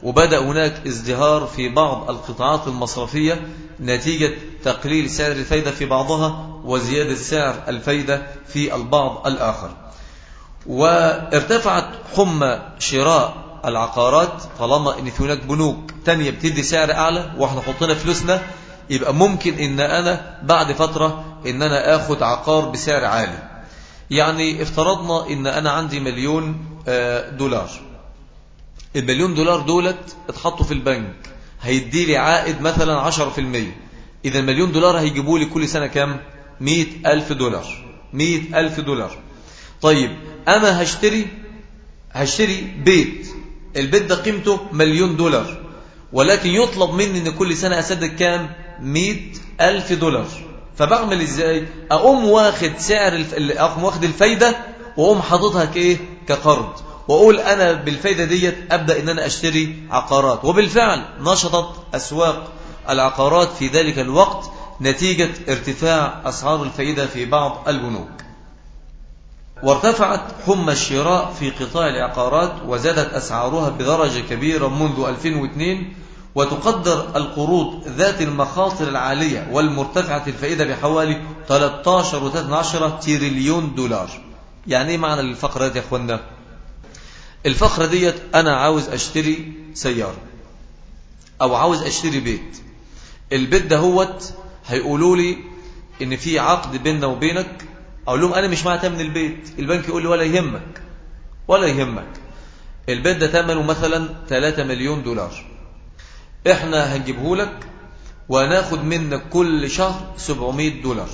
وبدأ هناك ازدهار في بعض القطاعات المصرفية نتيجة تقليل سعر الفايدة في بعضها وزيادة سعر الفايدة في البعض الآخر. وارتفعت حمى شراء العقارات طالما ان في هناك بنوك تانية بتدي سعر اعلى واحنا حطينا فلوسنا، يبقى ممكن ان انا بعد فترة ان انا اخد عقار بسعر عالي. يعني افترضنا ان انا عندي $1,000,000، $1,000,000 دولت اتحطوا في البنك هيدي لي عائد مثلا 10%. اذا $1,000,000 هيجيبوا لي كل سنة كام؟ $100,000. $100,000. طيب انا هشتري بيت، البيت ده قيمته $1,000,000 ولكن يطلب مني ان كل سنة اسدد كام؟ $100,000. فبعمل ازاي؟ اقوم واخد الفايدة واقوم حاططها كقرض، واقول انا بالفايدة ديت ابدا ان انا اشتري عقارات. وبالفعل نشطت اسواق العقارات في ذلك الوقت نتيجة ارتفاع اسعار الفائدة في بعض البنوك. وارتفعت حمى الشراء في قطاع العقارات وزادت أسعارها بدرجة كبيرة منذ 2002، وتقدر القروض ذات المخاطر العالية والمرتفعة الفائدة بحوالي 13.3 تريليون دولار. يعني ايه معنى الفقرة دي يا اخوانا؟ الفقرة ديت انا عاوز اشتري سيارة او عاوز اشتري بيت. البيت ده هوت هيقولوا لي ان في عقد بيننا وبينك، اقول لهم انا مش معايا ثمن البيت. البنك يقول لي ولا يهمك، البيت ده ثمنه مثلا $3,000,000، احنا هنجيبه لك وناخد منك كل شهر $700،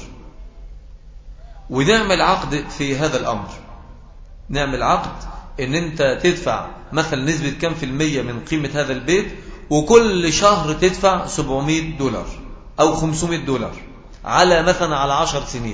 ونعمل عقد في هذا الامر. نعمل عقد ان انت تدفع مثلا نسبة كام في المية من قيمة هذا البيت، وكل شهر تدفع $700 او $500 على مثلا على 10 سنين.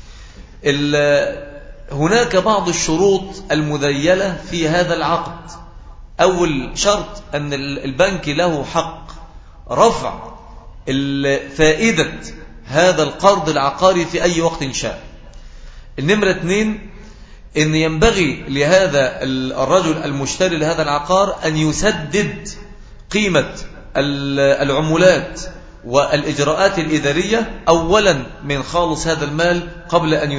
هناك بعض الشروط المذيلة في هذا العقد. أول شرط أن البنك له حق رفع فائدة هذا القرض العقاري في أي وقت شاء. النمرة 2 أن ينبغي لهذا الرجل المشتري لهذا العقار أن يسدد قيمة العمولات والإجراءات الإدارية أولا من خالص هذا المال قبل أن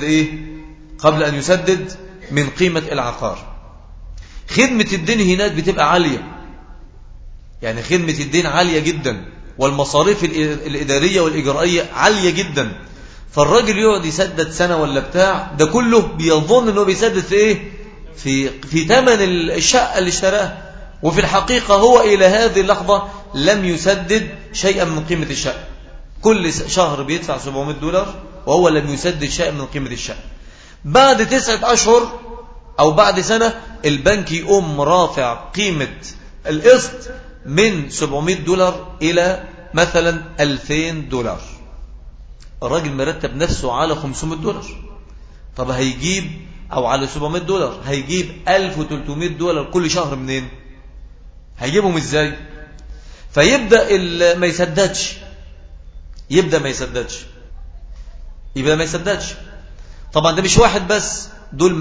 يسدد من قيمة العقار. خدمة الدين هناك بتبقى عالية، يعني خدمة الدين عالية جدا، والمصاريف الإدارية والإجرائية عالية جدا. فالراجل يقعد يسدد سنة ولا بتاع ده كله بيظن أنه بيسدد في ثمن الشقة اللي اشتراها، وفي الحقيقة هو إلى هذه اللحظة لم يسدد شيئا من قيمة الشقة. كل شهر بيدفع $700 وهو لم يسدد شيئا من قيمة الشقة. بعد 9 أشهر أو بعد سنة البنك يقوم رافع قيمة القسط من $700 إلى مثلا $2,000. الراجل مرتب نفسه على $500، طب هيجيب أو على $700 هيجيب $1,300 كل شهر منين؟ هيجيبهم ازاي؟ فيبدأ ما يسددش، يبقى ما يسددش. طبعا ده مش واحد بس، دول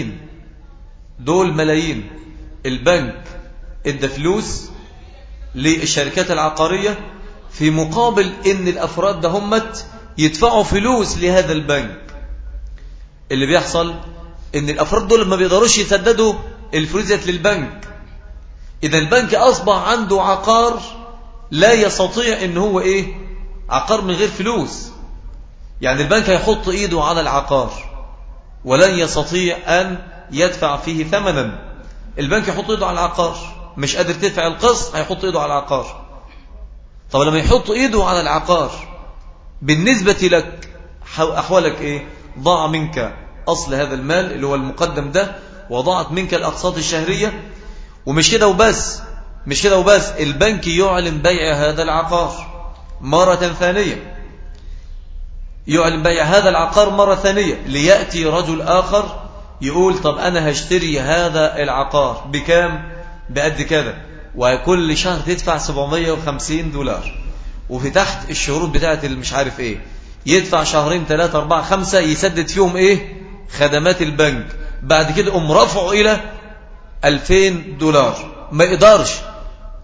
ملايين. البنك ادى فلوس للشركات العقارية في مقابل ان الافراد ده همت يدفعوا فلوس لهذا البنك. اللي بيحصل ان الافراد دول ما بيقدروش يسددوا الفلوس ديت للبنك، إذا البنك أصبح عنده عقار لا يستطيع إن هو عقار من غير فلوس. يعني البنك هيحط إيده على العقار ولن يستطيع أن يدفع فيه ثمنا. البنك يحط إيده على العقار، مش قادر تدفع القسط هيحط إيده على العقار. طب لما يحط إيده على العقار بالنسبة لك أحوالك ضاع منك أصل هذا المال اللي هو المقدم ده، وضاعت منك الأقساط الشهرية. ومش كده وبس، البنك يعلن بيع هذا العقار مرة ثانية، ليأتي رجل آخر يقول طب أنا هشتري هذا العقار بكام؟ بقد كده، وكل شهر تدفع $750، وفي تحت الشروط بتاعت مش عارف يدفع 2 3 4 5 يسدد فيهم خدمات البنك. بعد كده رفعه إلى $2,000. ما يقدرش،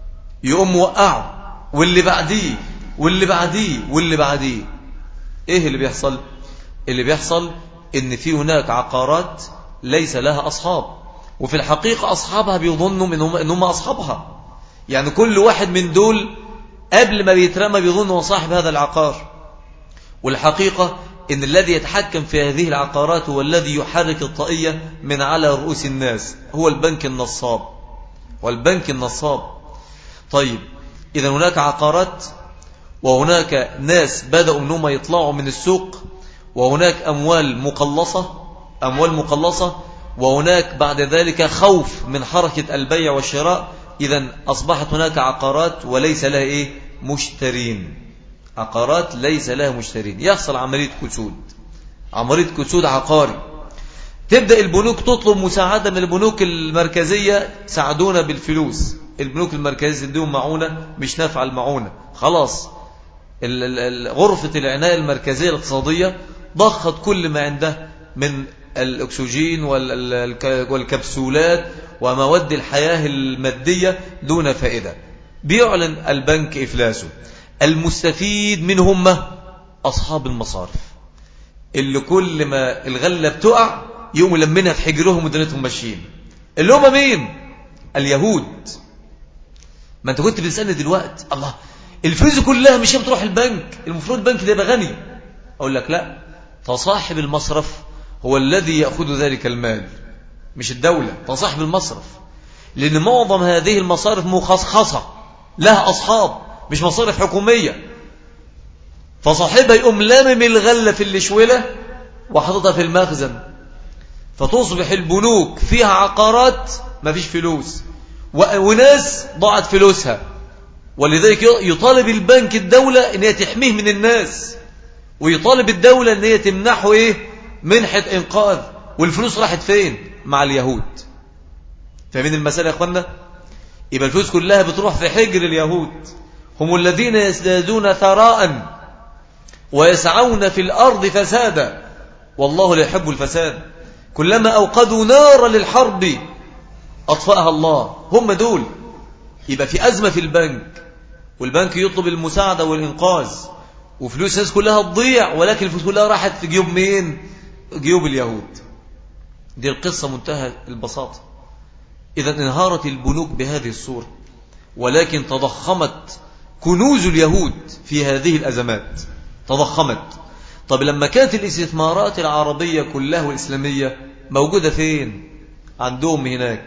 يقوم وقعه، واللي بعديه واللي بعديه واللي بعديه. ايه اللي بيحصل؟ اللي بيحصل ان في هناك عقارات ليس لها اصحاب، وفي الحقيقة اصحابها بيظنوا انهم اصحابها. يعني كل واحد من دول قبل ما بيترمى بيظن هو صاحب هذا العقار، والحقيقة ان الذي يتحكم في هذه العقارات هو الذي يحرك الطاقية من على رؤوس الناس، هو البنك النصاب والبنك النصاب. طيب إذا هناك عقارات، وهناك ناس بدأوا أنهم يطلعوا من السوق، وهناك أموال مقلصة، وهناك بعد ذلك خوف من حركة البيع والشراء. إذا أصبحت هناك عقارات وليس لها مشترين، عقارات ليس لها مشترين. يحصل عملية كسود عقاري. تبدأ البنوك تطلب مساعدة من البنوك المركزية، ساعدونا بالفلوس. البنوك المركزية تديهم معونة، مش نافعة المعونة، خلاص غرفة العناية المركزية الاقتصادية ضخت كل ما عنده من الأكسجين والكبسولات ومواد الحياة المادية دون فائدة. بيعلن البنك إفلاسه. المستفيد منهم أصحاب المصارف، اللي كل ما الغلة بتقع يقوموا لمنها في حجرهم ودنيتهم ماشيين. اللي هم مين؟ اليهود. ما انت كنت بتسألني دلوقتي، الله الفلوس كلها مش بتروح البنك، المفروض البنك ده يبقى غني. اقول لك لا، فصاحب المصرف هو الذي يأخذ ذلك المال، مش الدولة، فصاحب المصرف. لأن معظم هذه المصارف مخصصة لها أصحاب، مش مصارف حكومية. فصاحبها يقوم لامم الغلة في الشولة وحطتها في المخزن، فتصبح البنوك فيها عقارات ما فيش فلوس، وناس ضاعت فلوسها. ولذلك يطالب البنك الدولة ان هي تحميه من الناس، ويطالب الدولة ان هي تمنحه منحة انقاذ. والفلوس راحت فين؟ مع اليهود. فمن المسألة يا اخوانا، يبقى الفلوس كلها بتروح في حجر اليهود. هم الذين يزدادون ثراء ويسعون في الأرض فسادا، والله لا يحب الفساد. كلما أوقدوا نارا للحرب أطفأها الله. هم دول. يبقى في أزمة في البنك، والبنك يطلب المساعدة والإنقاذ، وفلوس الناس كلها تضيع، ولكن الفلوس كلها راحت في جيوب مين؟ جيوب اليهود. دي القصة منتهى البساطة. إذا انهارت البنوك بهذه الصورة، ولكن تضخمت كنوز اليهود في هذه الأزمات، تضخمت. طب لما كانت الاستثمارات العربية كلها والإسلامية موجودة فين؟ عندهم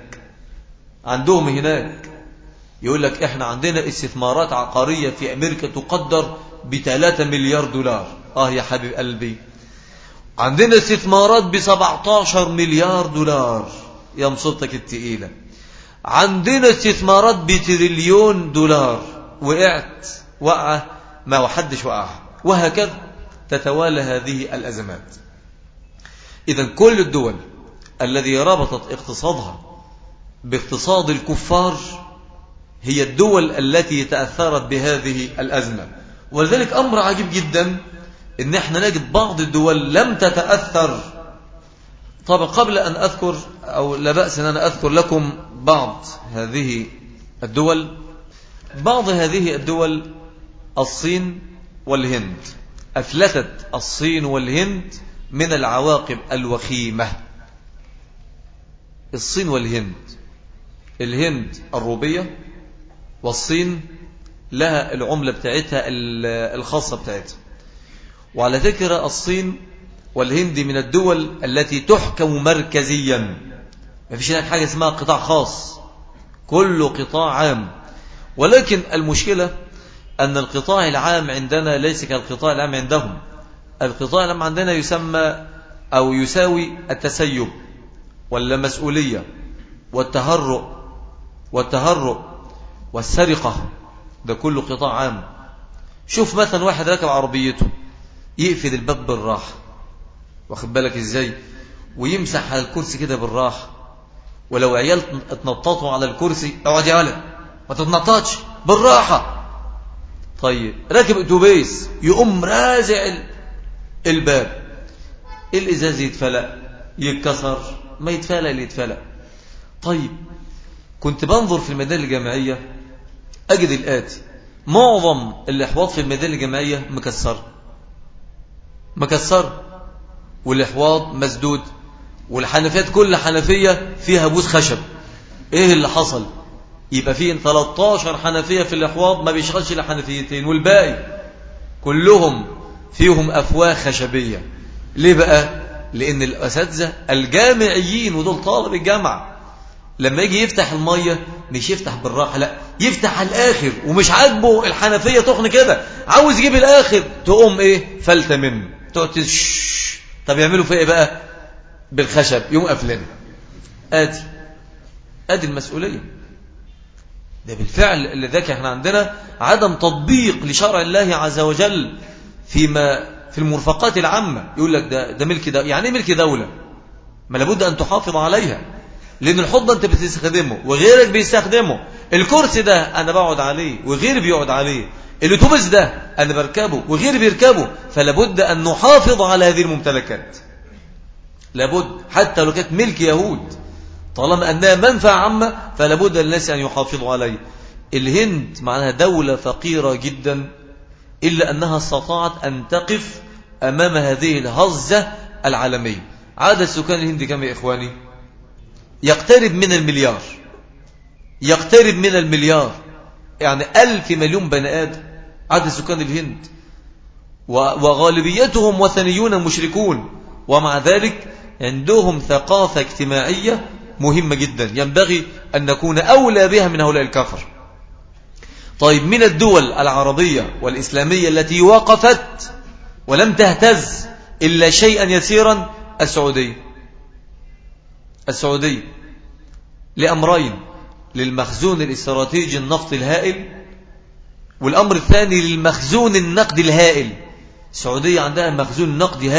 هناك. يقول لك احنا عندنا استثمارات عقارية في أمريكا تقدر ب3 مليار دولار. يا حبيب قلبي، عندنا استثمارات ب17 مليار دولار. يا مصيبتك التقيلة. عندنا استثمارات ب1 تريليون دولار. وقعة ما وحدش وقعها. وهكذا تتوالى هذه الأزمات. إذن كل الدول الذي ربطت اقتصادها باقتصاد الكفار هي الدول التي تأثرت بهذه الأزمة. ولذلك أمر عجيب جدا إن احنا نجد بعض الدول لم تتأثر. طب قبل أن أذكر، أو لا بأس أن أنا أذكر لكم بعض هذه الدول. بعض هذه الدول الصين والهند. أفلتت الصين والهند من العواقب الوخيمة. الصين والهند، الهند الروبية، والصين لها العملة بتاعتها الخاصة بتاعتها. وعلى فكرة الصين والهند من الدول التي تحكم مركزيا، ما فيش هناك حاجة اسمها قطاع خاص، كله قطاع عام. ولكن المشكلة أن القطاع العام عندنا ليس كالقطاع العام عندهم. القطاع العام عندنا يسمى أو يساوي التسيب واللامسؤولية والتهرؤ والسرقة، ده كله قطاع عام. شوف مثلا واحد راكب عربيته يقفل الباب بالراحة، واخد بالك ازاي، ويمسح على الكرسي كده بالراحة. ولو عيال اتنططوا على الكرسي، اقعد يا ولد ما تتنططش بالراحة. طيب راكب اتوبيس يقوم رازع الباب، الازاز يتفلق يتكسر، ما يتفلق اللي يتفلق. طيب كنت بنظر في المدارس الجامعية أجد الآتي: معظم الإحواض في المدينة الجامعية مكسر، والإحواض مسدود، والحنفيات كل حنفية فيها بوز خشب. إيه اللي حصل؟ يبقى فيه 13 حنفية في الإحواض ما بيشغلش إلا حنفيتين، والباقي كلهم فيهم أفواه خشبية. ليه بقى؟ لأن الأساتذة الجامعيين ودول طالب الجامعة لما يجي يفتح المية مش يفتح بالراحة، لا يفتح على الآخر، ومش عاجبه الحنفية تخن كده، عاوز يجيب الآخر، تقوم إيه؟ فلتة منه، تقعد طب يعملوا فيه إيه بقى؟ بالخشب يوم قفلنا. آدي المسؤولية. ده بالفعل اللي ذاك احنا عندنا عدم تطبيق لشرع الله عز وجل في المرفقات العامة. يقول لك ده ملك دولة. يعني ايه ملك دولة؟ ما لابد أن تحافظ عليها، لأن الحوض أنت بتستخدمه وغيرك بيستخدمه، الكرسي ده أنا بقعد عليه وغيري بيقعد عليه، الاتوبيس ده أنا بركبه وغيري بيركبه، فلابد أن نحافظ على هذه الممتلكات. لابد حتى لو كانت ملك يهود، طالما أنها منفعة عامة فلابد للناس أن يحافظوا عليه. الهند معناها دولة فقيرة جدا، إلا أنها استطاعت أن تقف أمام هذه الهزة العالمية. عدد سكان الهند كم يا إخواني؟ يقترب من المليار، يعني 1000 مليون بني آدم عدد سكان الهند، وغالبيتهم وثنيون مشركون، ومع ذلك عندهم ثقافة اجتماعية مهمة جدا ينبغي أن نكون أولى بها من هؤلاء الكفر. طيب، من الدول العربية والإسلامية التي وقفت ولم تهتز إلا شيئا يسيرا السعودية لأمرين: للمخزون الاستراتيجي النفطي الهائل، والأمر الثاني للمخزون النقدي الهائل. السعودية عندها مخزون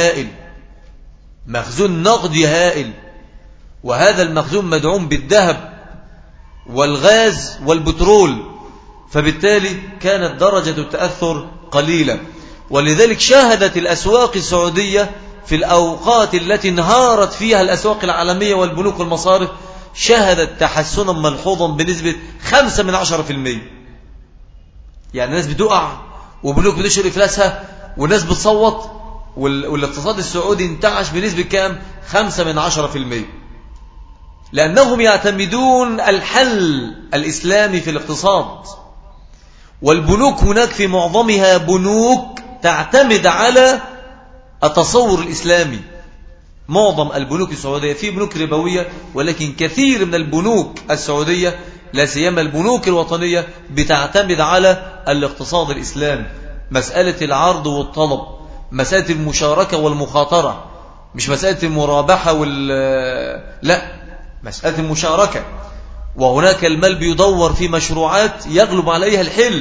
نقدي هائل، وهذا المخزون مدعوم بالذهب والغاز والبترول، فبالتالي كانت درجة التأثر قليلة. ولذلك شاهدت الأسواق السعودية في الأوقات التي انهارت فيها الأسواق العالمية والبنوك والمصارف، شاهدت تحسنا ملحوظا بنسبة 5%. يعني الناس بتقع وبنوك بتشهر إفلاسها والناس بتصوت، والاقتصاد السعودي انتعش بنسبة كام؟ 5%، لأنهم يعتمدون الحل الإسلامي في الاقتصاد. والبنوك هناك في معظمها بنوك تعتمد على التصور الإسلامي. معظم البنوك السعودية، في بنوك ربوية، ولكن كثير من البنوك السعودية لا سيما البنوك الوطنية بتعتمد على الاقتصاد الإسلامي. مسألة العرض والطلب، مسألة المشاركة والمخاطرة، مش مسألة المرابحة لا، مسألة المشاركة. وهناك المال بيدور في مشروعات يغلب عليها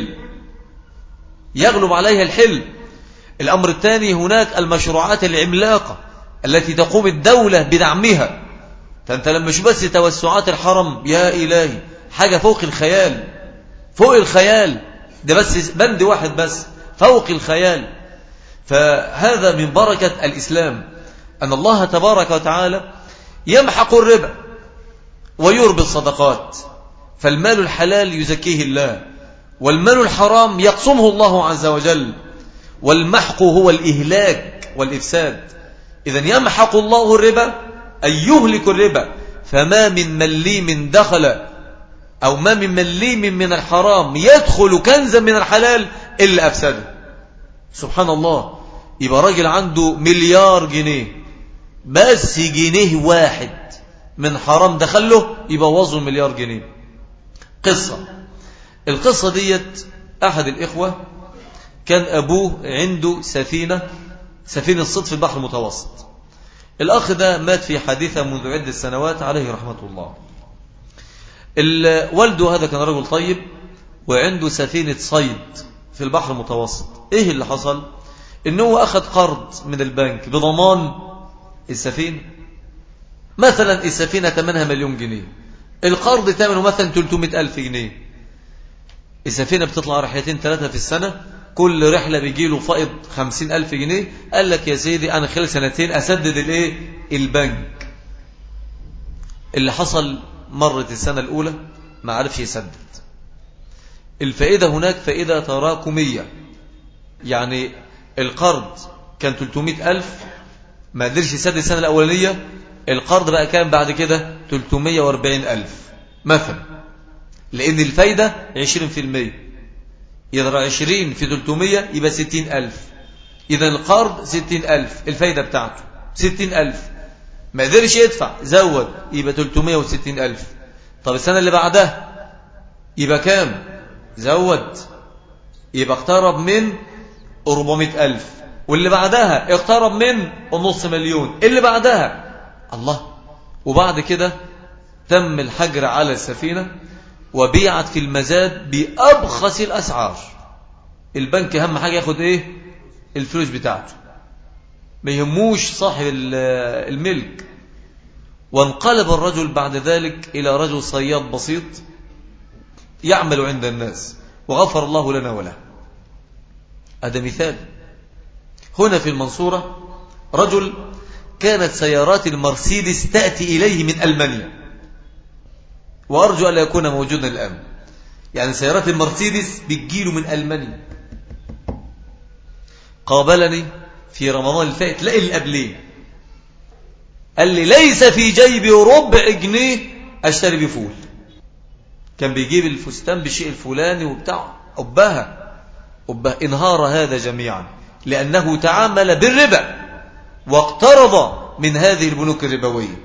الحل. الأمر الثاني، هناك المشروعات العملاقة التي تقوم الدولة بدعمها. فأنت لما شو بس توسعات الحرم، يا إلهي، حاجة فوق الخيال، ده بس بند واحد بس فوق الخيال. فهذا من بركة الإسلام، أن الله تبارك وتعالى يمحق الربا ويربي الصدقات، فالمال الحلال يزكيه الله، والمال الحرام يقسمه الله عز وجل، والمحق هو الإهلاك والإفساد. إذن يمحق الله الربا أي يهلك الربا، فما من مليم دخل أو ما من مليم من الحرام يدخل كنزا من الحلال إلا أفسده. سبحان الله. يبقى راجل عنده 1,000,000,000 جنيه، بس جنيه واحد من حرام دخله يبقى وزنه 1,000,000,000 جنيه. القصة ديت أحد الإخوة كان أبوه عنده سفينة صيد في البحر المتوسط. الأخ ده مات في حادثة منذ عدة سنوات عليه رحمة الله. والده هذا كان رجل طيب وعنده سفينة صيد في البحر المتوسط. إيه اللي حصل؟ إنه أخذ قرض من البنك بضمان السفينة. مثلا السفينة ثمنها 1,000,000 جنيه، القرض ثمنه مثلا 300,000 جنيه. السفينة بتطلع رحلتين 3 في السنة، كل رحلة بيجيله فائض 50,000 جنيه. قال لك يا سيدي أنا خلال 2 أسدد البنك. اللي حصل، مرت السنة الأولى ما عرفش يسدد، الفائدة هناك فائدة تراكمية، يعني القرض كان 300,000 ما قدرش يسدد السنة الأولانية، القرض بقى كان بعد كده 340,000 مثلا، لأن الفايدة 20%، يضرب 20 في 300 يبقى 60,000، إذا القرض 60,000 الفايدة بتاعته 60,000، ما قدرش يدفع زود يبقى 360,000. طب السنة اللي بعدها يبقى كام؟ زود يبقى اقترب من 400,000، واللي بعدها اقترب من 500,000، اللي بعدها الله. وبعد كده تم الحجر على السفينة وبيعت في المزاد بأبخس الأسعار. البنك أهم حاجة ياخد إيه؟ الفلوس بتاعته، ما يهموش صاحب الملك. وانقلب الرجل بعد ذلك إلى رجل صياد بسيط يعمل عند الناس، وغفر الله لنا وله. هذا مثال. هنا في المنصورة رجل كانت سيارات المرسيدس تأتي إليه من ألمانيا، وأرجو أن يكون موجودا الآن، يعني سيارات المرسيدس بتجيله من ألمانيا. قابلني في رمضان الفائت لقي اللي قبليه، قال لي ليس في جيبي ربع جنيه أشتري بفول. كان بيجيب الفستان بالشيء الفلاني وبتاع أبها انهار هذا جميعا، لأنه تعامل بالربا واقترض من هذه البنوك الربوية.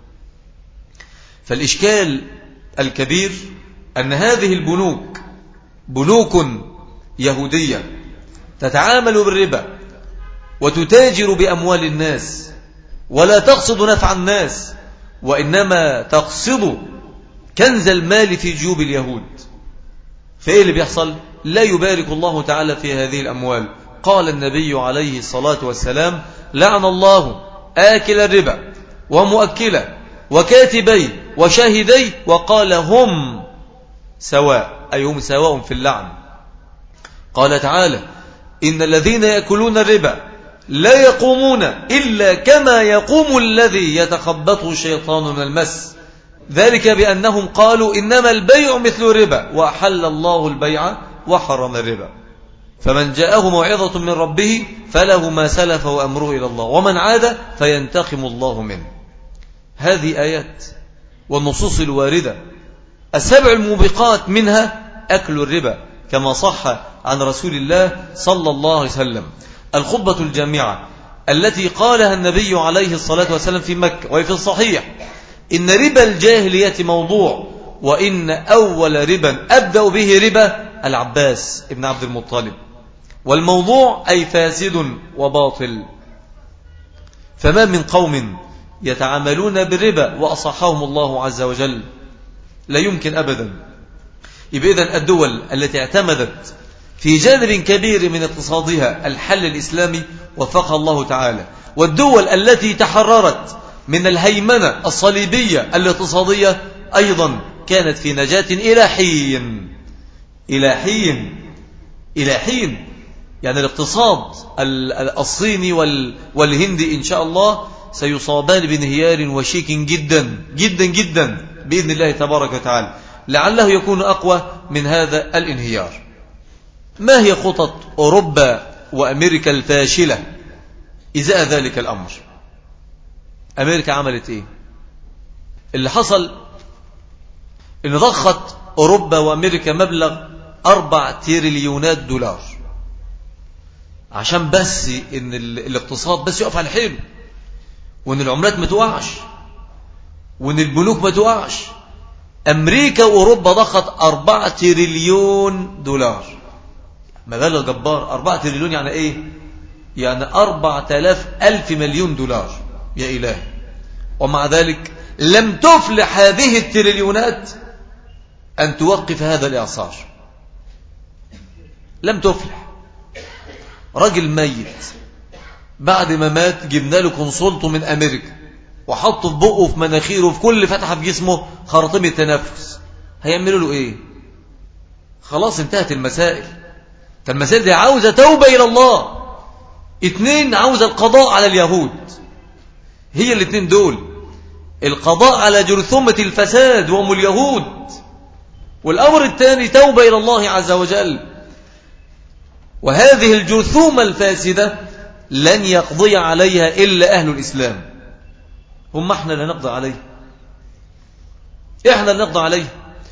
فالإشكال الكبير أن هذه البنوك بنوك يهودية تتعامل بالربا وتتاجر بأموال الناس، ولا تقصد نفع الناس، وإنما تقصد كنز المال في جيوب اليهود. فإيه اللي بيحصل؟ لا يبارك الله تعالى في هذه الأموال. قال النبي عليه الصلاة والسلام: لعن الله آكل الربا ومؤكله وكاتبي وشاهدي، وقال هم سواء، أي هم سواء في اللعن. قال تعالى: إن الذين يأكلون الربا لا يقومون إلا كما يقوم الذي يتخبطه الشيطان من المس، ذلك بأنهم قالوا إنما البيع مثل الربا وأحل الله البيع وحرم الربا. فمن جاءه موعظة من ربه فله ما سلف وأمره إلى الله، ومن عاد فينتقم الله منه. هذه آيات والنصوص الواردة 7 الموبقات منها أكل الربا، كما صح عن رسول الله صلى الله عليه وسلم. الخطبة الجامعة التي قالها النبي عليه الصلاة والسلام في مكة وفي الصحيح: إن ربا الجاهلية موضوع، وإن أول ربا أبدأ به ربا العباس ابن عبد المطلب، والموضوع أي فاسد وباطل. فما من قوم يتعاملون بالربا وأصحهم الله عز وجل، لا يمكن أبدا. يبقى إذن الدول التي اعتمدت في جانب كبير من اقتصادها الحل الإسلامي وفقها الله تعالى، والدول التي تحررت من الهيمنة الصليبية الاقتصادية أيضا كانت في نجاة إلى حين إلى حين. يعني الاقتصاد الصيني والهندي إن شاء الله سيصابان بانهيار وشيك جدا جدا جدا بإذن الله تبارك وتعالى، لعله يكون أقوى من هذا الانهيار. ما هي خطط أوروبا وأمريكا الفاشلة إزاء ذلك الأمر؟ أمريكا عملت إيه؟ اللي حصل إن ضخت أوروبا وأمريكا مبلغ 4 تريليونات دولار عشان بس إن الاقتصاد بس يقف على حيله، وإن العملات ما توقعش، وإن البنوك ما توقعش. أمريكا وأوروبا ضخت 4 تريليون دولار، مبالغ جبار. 4 تريليون يعني إيه؟ يعني 4,000 مليون دولار يا إلهي. ومع ذلك لم تفلح هذه التريليونات أن توقف هذا الإعصار، لم تفلح. رجل ميت بعد ما مات جبنا له كونسولته من أمريكا وحطه في بقه وفي مناخيره وفي كل فتحة في جسمه خراطيم التنفس، هيعملوا له إيه؟ خلاص انتهت المسائل. فالمسائل دي عاوزة توبة إلى الله. 2 عاوزة القضاء على اليهود، هي ال2 دول، القضاء على جرثومة الفساد وهم اليهود. والأمر الثاني توبة إلى الله عز وجل. وهذه الجرثومة الفاسدة لن يقضي عليها إلا أهل الإسلام. هم احنا اللي نقضي عليه، احنا اللي نقضي عليه.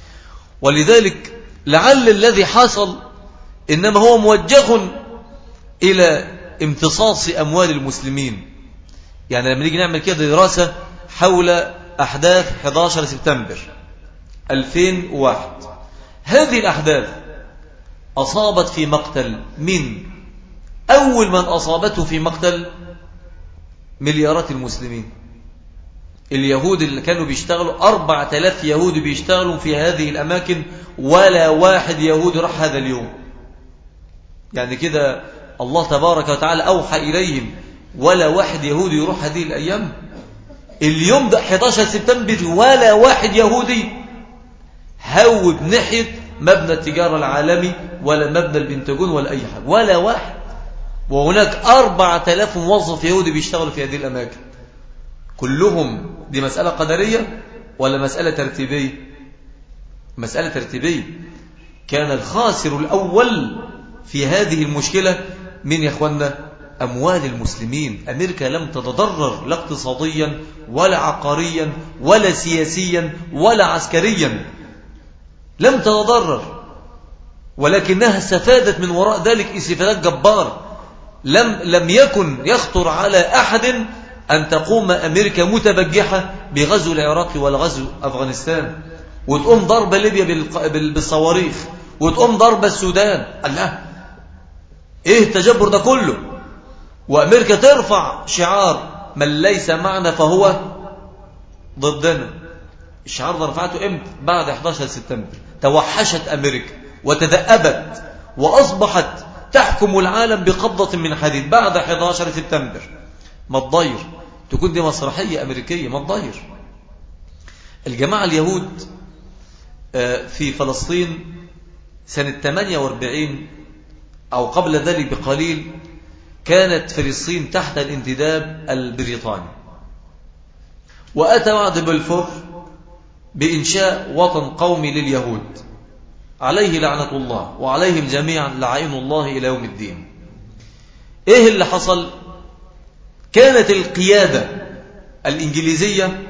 ولذلك لعل الذي حصل إنما هو موجه إلى امتصاص أموال المسلمين. يعني لما نيجي نعمل كده دراسة حول أحداث 11 سبتمبر 2001، هذه الأحداث أصابت في مقتل من أول من أصابته في مقتل مليارات المسلمين. اليهود اللي كانوا بيشتغلوا 4000 يهود بيشتغلوا في هذه الأماكن، ولا واحد يهودي راح هذا اليوم. يعني كده الله تبارك وتعالى أوحى إليهم ولا واحد يهودي يروح هذه الأيام. اليوم ده 11 سبتمبر ولا واحد يهودي هوب ناحية مبنى التجارة العالمي ولا مبنى البنتاجون ولا أي حاجة، ولا واحد. وهناك 4000 موظف يهودي بيشتغلوا في هذه الأماكن. كلهم دي مسألة قدرية ولا مسألة ترتيبية؟ مسألة ترتيبية. كان الخاسر الأول في هذه المشكلة من يا أخوانا؟ أموال المسلمين. أمريكا لم تتضرر لا اقتصاديا ولا عقاريا ولا سياسيا ولا عسكريا، لم تتضرر، ولكنها استفادت من وراء ذلك استفادات جبارة. لم يكن يخطر على أحد أن تقوم أمريكا متبجحة بغزو العراق ولا غزو أفغانستان، وتقوم ضرب ليبيا بالصواريخ، وتقوم ضرب السودان. الله، إيه التجبر ده كله؟ وأمريكا ترفع شعار من ليس معنا فهو ضدنا. الشعار ده رفعته إمتى؟ بعد 11 سبتمبر. توحشت أمريكا وتذأبت وأصبحت تحكم العالم بقبضة من حديد بعد 11 سبتمبر. ما تضير تكون دي مسرحية أمريكية، ما تضير. الجماعة اليهود في فلسطين سنة 48 أو قبل ذلك بقليل كانت فلسطين تحت الانتداب البريطاني، وأتى وعد بلفور بإنشاء وطن قومي لليهود عليه لعنة الله وعليهم جميعا لعين الله إلى يوم الدين. إيه اللي حصل؟ كانت القيادة الإنجليزية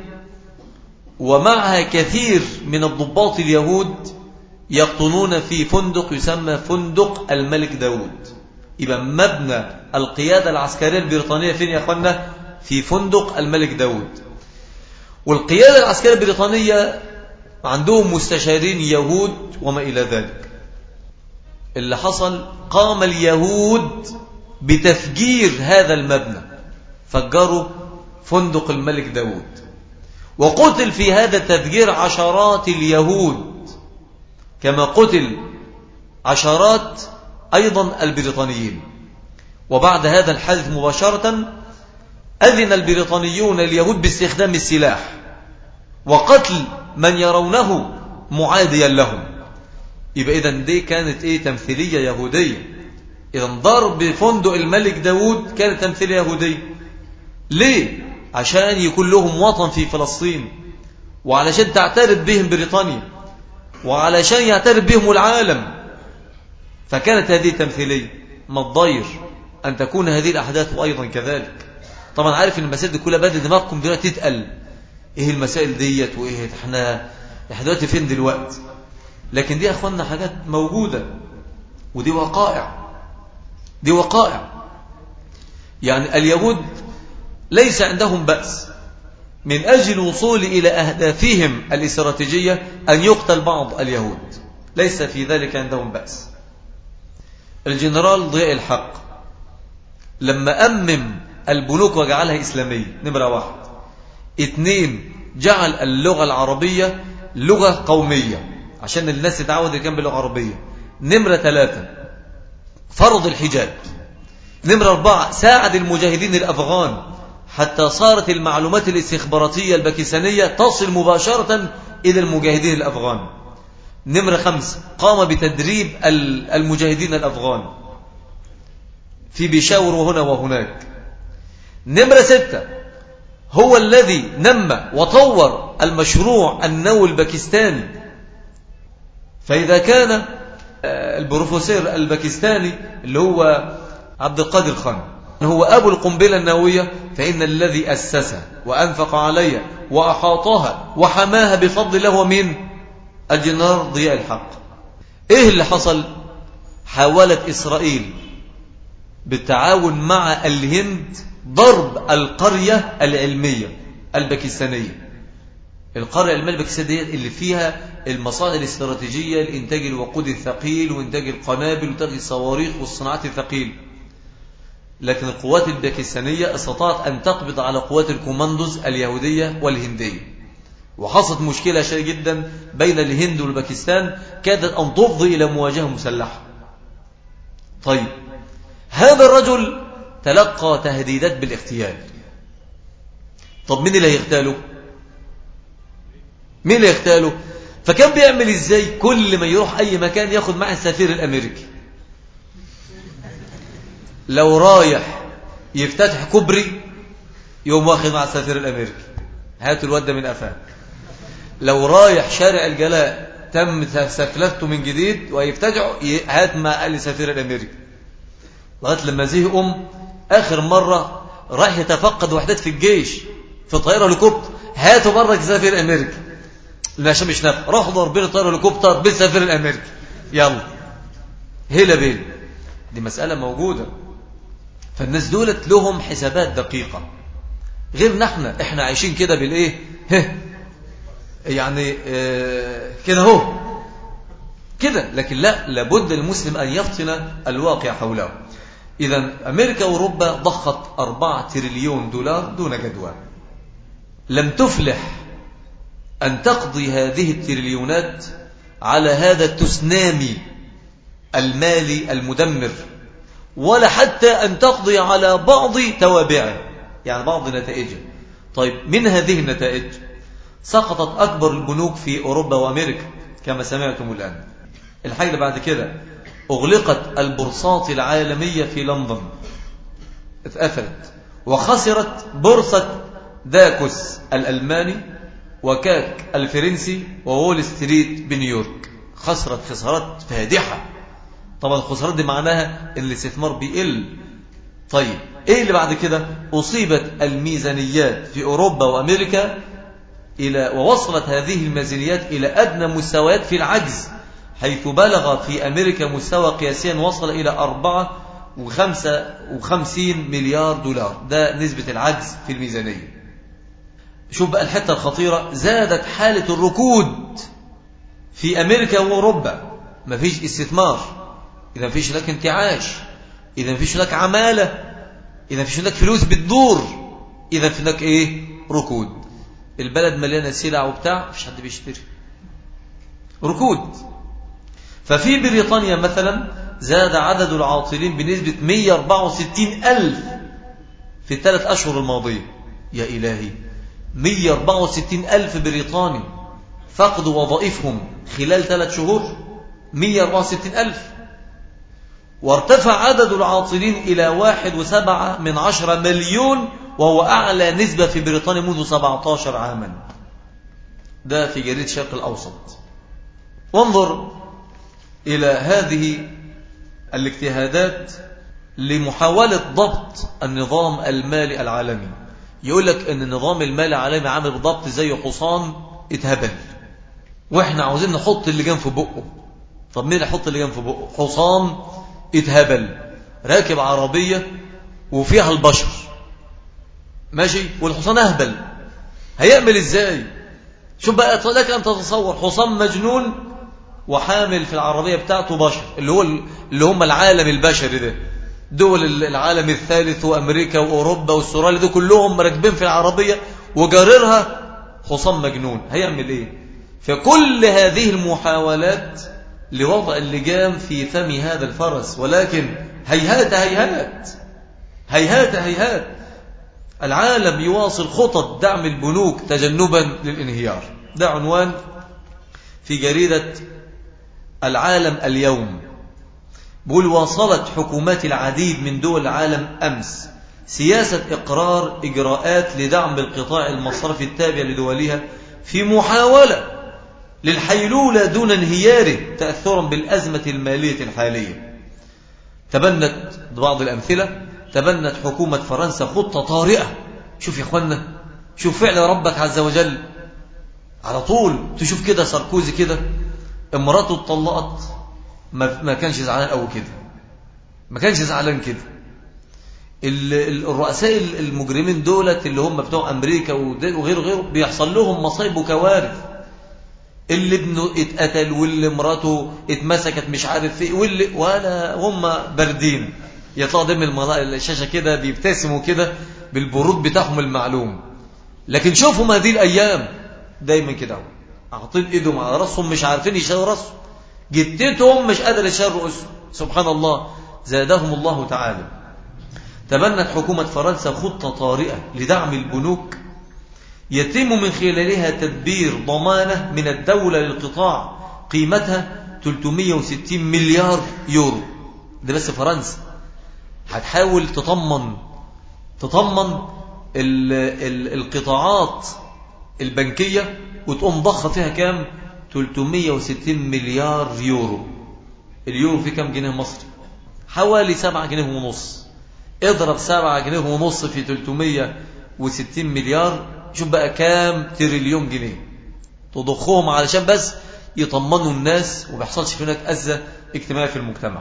ومعها كثير من الضباط اليهود يقطنون في فندق يسمى فندق الملك داود. يبقى مبنى القيادة العسكرية البريطانية فين يا أخوانا؟ في فندق الملك داود. والقيادة العسكرية البريطانية عندهم مستشارين يهود وما إلى ذلك. اللي حصل قام اليهود بتفجير هذا المبنى، فجروا فندق الملك داود، وقتل في هذا التفجير عشرات اليهود كما قتل عشرات أيضا البريطانيين. وبعد هذا الحادث مباشرة أذن البريطانيون اليهود باستخدام السلاح وقتل من يرونه معاديا لهم. يبقى إذن دي كانت تمثيلية يهودية. إذن ضرب فندق الملك داود كانت تمثيلية يهودية. ليه؟ عشان يكون لهم وطن في فلسطين، وعلشان تعترف بهم بريطانيا، وعلشان يعترف بهم العالم. فكانت هذه تمثيلية. ما تضير أن تكون هذه الأحداث أيضا كذلك. طبعا عارف أن المسائل دي كلها بدأ دماغكم دلوقتي تتقل، إيه المسائل ديت وإيه إحنا دلوقتي فين دلوقتي؟ لكن دي أخواننا حاجات موجودة، ودي وقائع، دي وقائع. يعني اليهود ليس عندهم بأس من أجل الوصول إلى أهدافهم الاستراتيجية أن يقتل بعض اليهود، ليس في ذلك عندهم بأس. الجنرال ضياء الحق لما أمم البنوك وجعلها إسلامية، نمرة 1. 2 جعل اللغة العربية لغة قومية عشان الناس تتعود كان باللغة العربية. نمرة 3 فرض الحجاب. نمرة 4 ساعد المجاهدين الأفغان حتى صارت المعلومات الاستخباراتية الباكستانية تصل مباشرة إلى المجاهدين الأفغان. نمرة 5 قام بتدريب المجاهدين الأفغان في بيشاور وهنا وهناك. نمرة 6 هو الذي نمى وطور المشروع النووي الباكستاني فإذا كان البروفيسور الباكستاني اللي هو عبد القادر خان هو أبو القنبلة النووية، فإن الذي أسسها وأنفق عليها وأحاطها وحماها بفضل الله هو مين؟ الجنرال ضياء الحق. إيه اللي حصل؟ حاولت إسرائيل بالتعاون مع الهند ضرب القرية العلمية الباكستانية. القرية العلمية الباكستانية اللي فيها المصانع الاستراتيجية لإنتاج الوقود الثقيل وإنتاج القنابل وإنتاج الصواريخ والصناعات الثقيل. لكن القوات الباكستانية استطاعت أن تقبض على قوات الكوماندوز اليهودية والهندية، وحصلت مشكلة شديدة جدا بين الهند والباكستان كادت أن تفضي إلى مواجهة مسلحة. طيب هذا الرجل تلقى تهديدات بالاغتيال. طب مين اللي هيغتاله؟ مين اللي يغتاله؟ فكان بيعمل ازاي؟ كل ما يروح اي مكان ياخد معه السفير الامريكي. لو رايح يفتتح كوبري يوم واخد مع السفير الامريكي، هاتوا الواد ده من قفاه. لو رايح شارع الجلاء تم سفلته من جديد ويفتتحه، هات مع السفير الامريكي. لغايه لما زهقوا اخر مره راح يتفقد وحدات في الجيش في طائره هليكوبتر، هاتوا بره السفير الامريكي. عشان مش نافع، راحوا ضاربين الطائره هليكوبتر بالسفير الامريكي. يلا هلا بيل. دي مساله موجوده. فالناس دولت لهم حسابات دقيقه غيرنا. احنا عايشين كده بالايه يعني كده اهو كده. لكن لا، لابد المسلم ان يفطن الواقع حوله. اذا امريكا واوروبا ضخت 4 تريليون دولار دون جدوى. لم تفلح أن تقضي هذه التريليونات على هذا التسنامي المالي المدمر، ولا حتى أن تقضي على بعض توابعه، يعني بعض نتائجه. طيب من هذه النتائج سقطت أكبر البنوك في أوروبا وأمريكا كما سمعتم الآن. الحاجة اللي بعد كده أغلقت البورصات العالمية في لندن، اتقفلت، وخسرت بورصة داكوس الألماني وكاك الفرنسي وول ستريت بنيويورك. خسرت خسارات فادحة. طبعا الخسارات دي معناها ان الاستثمار بيقل. طيب ايه اللي بعد كده؟ اصيبت الميزانيات في اوروبا وامريكا ووصلت هذه الميزانيات الى ادنى مستويات في العجز، حيث بلغ في امريكا مستوى قياسيا وصل الى 54 مليار دولار. ده نسبة العجز في الميزانية. شوف بقى الحتة الخطيرة، زادت حالة الركود في أمريكا وأوروبا. مفيش استثمار، إذا مفيش هناك انتعاش، إذا مفيش هناك عمالة، إذا مفيش هناك فلوس بتدور، إذا في هناك إيه؟ ركود. البلد مليانة سلع وبتاع، مفيش حد بيشتري، ركود. ففي بريطانيا مثلا زاد عدد العاطلين بنسبة 164,000 في ال3 أشهر الماضية. يا إلهي، 164,000 بريطاني فقدوا وظائفهم خلال 3 شهور. 164,000. وارتفع عدد العاطلين إلى 1.7 مليون، وهو أعلى نسبة في بريطانيا منذ 17 عاما. ده في جريدة الشرق الأوسط. وانظر إلى هذه الاجتهادات لمحاولة ضبط النظام المالي العالمي. يقول لك ان النظام المالي العالمي عامل بالضبط زي حصان اتهبل، واحنا عاوزين نحط اللي جنب في بقه. طب مين يحط اللي جنب في بقه؟ حصان اتهبل راكب عربية وفيها البشر ماشي، والحصان اهبل، هيعمل ازاي؟ شوف بقى، لك ان تتصور حصان مجنون وحامل في العربية بتاعته بشر، اللي هم العالم البشري ده، دول العالم الثالث وأمريكا وأوروبا والسورالي، دول كلهم راكبين في العربية وجاررها حصان مجنون. هيعمل ايه؟ فكل هذه المحاولات لوضع اللجام في فم هذا الفرس، ولكن هيهات هيهات هيهات هيهات. العالم يواصل خطط دعم البنوك تجنبا للانهيار. ده عنوان في جريدة العالم اليوم. بقول: واصلت حكومات العديد من دول العالم أمس سياسة إقرار إجراءات لدعم القطاع المصرفي التابع لدولها في محاولة للحيلولة دون انهياره تأثرا بالأزمة المالية الحالية. تبنت بعض الأمثلة، تبنت حكومة فرنسا خطة طارئة. شوف يا اخوانا، شوف فعل ربك عز وجل. على طول تشوف كده ساركوزي كده امراته اتطلقت، ما كانش زعلان قوي كده، ما كانش زعلان كده. الرؤساء المجرمين دولت اللي هم بتوع أمريكا وغيره بيحصل لهم مصايب وكوارث. اللي ابنه اتقتل، واللي مراته اتمسكت مش عارف ايه، ولا هم باردين يطلعوا دايما الشاشة كده بيبتسموا كده بالبرود بتاعهم المعلوم. لكن شوفهم هذه الأيام دايما كده عاطين ايدهم على راسهم، مش عارفين يشيلوا راسهم، جدتهم مش قادر يشيل رؤوسهم. سبحان الله، زادهم الله تعالى. تبنت حكومة فرنسا خطة طارئة لدعم البنوك يتم من خلالها تدبير ضمانة من الدولة للقطاع قيمتها 360 مليار يورو. ده بس فرنسا هتحاول تطمن القطاعات البنكية، وتقوم ضخة فيها كام؟ 360 مليار يورو. اليورو في كام جنيه مصري؟ حوالي 7 جنيه ونص. اضرب 7 جنيه ونص في 360 مليار، شوف بقى كام تريليون جنيه تضخهم علشان بس يطمنوا الناس وما يحصلش هناك أذى اجتماعي في المجتمع.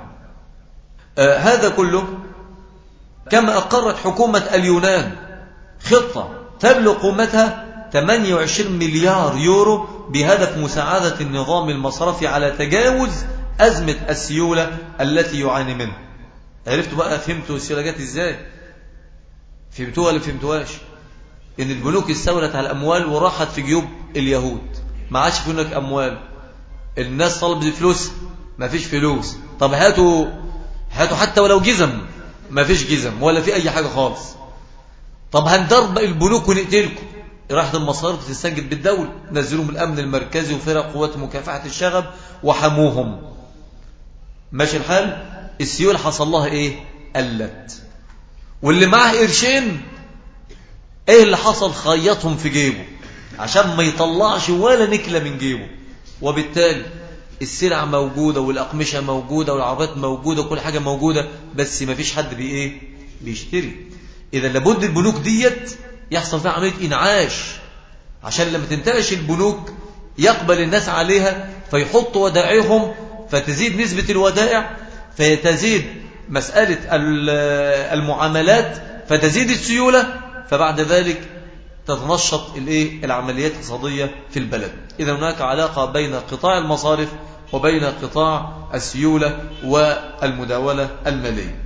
هذا كله كما أقرت حكومة اليونان خطة تبلغ قيمتها 28 مليار يورو بهدف مساعدة النظام المصرفي على تجاوز أزمة السيولة التي يعاني منها. عرفتوا بقى؟ فهمتوا السيولة جت ازاي؟ فهمتوها ولا فهمتوهاش؟ ان البنوك استولت على الاموال وراحت في جيوب اليهود، ما عادش في هناك اموال. الناس طلبت فلوس، ما فيش فلوس. طب هاتوا حتى ولو جزم، ما فيش جزم ولا في اي حاجه خالص. طب هندرب البنوك ونقتلكم. راحت المصارف تستنجد بالدوله، نزلوهم الامن المركزي وفرق قوات مكافحه الشغب وحموهم. ماشي الحال. السيول حصل لها ايه؟ قلت. واللي معاه قرشين ايه اللي حصل؟ خيطهم في جيبه عشان ما يطلعش ولا نكلة من جيبه. وبالتالي السلع موجودة والأقمشة موجودة والعربات موجودة وكل حاجة موجودة، بس ما فيش حد بيشتري. إذا لابد البنوك ديت يحصل فيها عملية إنعاش، عشان لما تنتعش البنوك يقبل الناس عليها فيحطوا ودائعهم، فتزيد نسبة الودائع، فتزيد مسألة المعاملات، فتزيد السيولة، فبعد ذلك تتنشط العمليات الاقتصادية في البلد. إذا هناك علاقة بين قطاع المصارف وبين قطاع السيولة والمداولة المالية.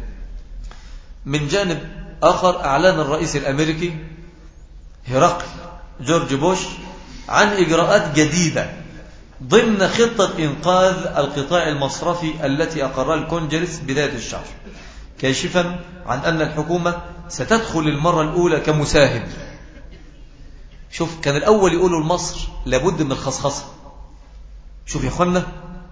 من جانب آخر، أعلن الرئيس الأمريكي هرقل جورج بوش عن إجراءات جديدة ضمن خطة إنقاذ القطاع المصرفي التي أقرها الكونجرس بداية الشهر، كاشفا عن أن الحكومة ستدخل المرة الأولى كمساهم. شوف، كان الأول يقولوا لمصر لابد من الخصخصة. شوف يا أخوانا،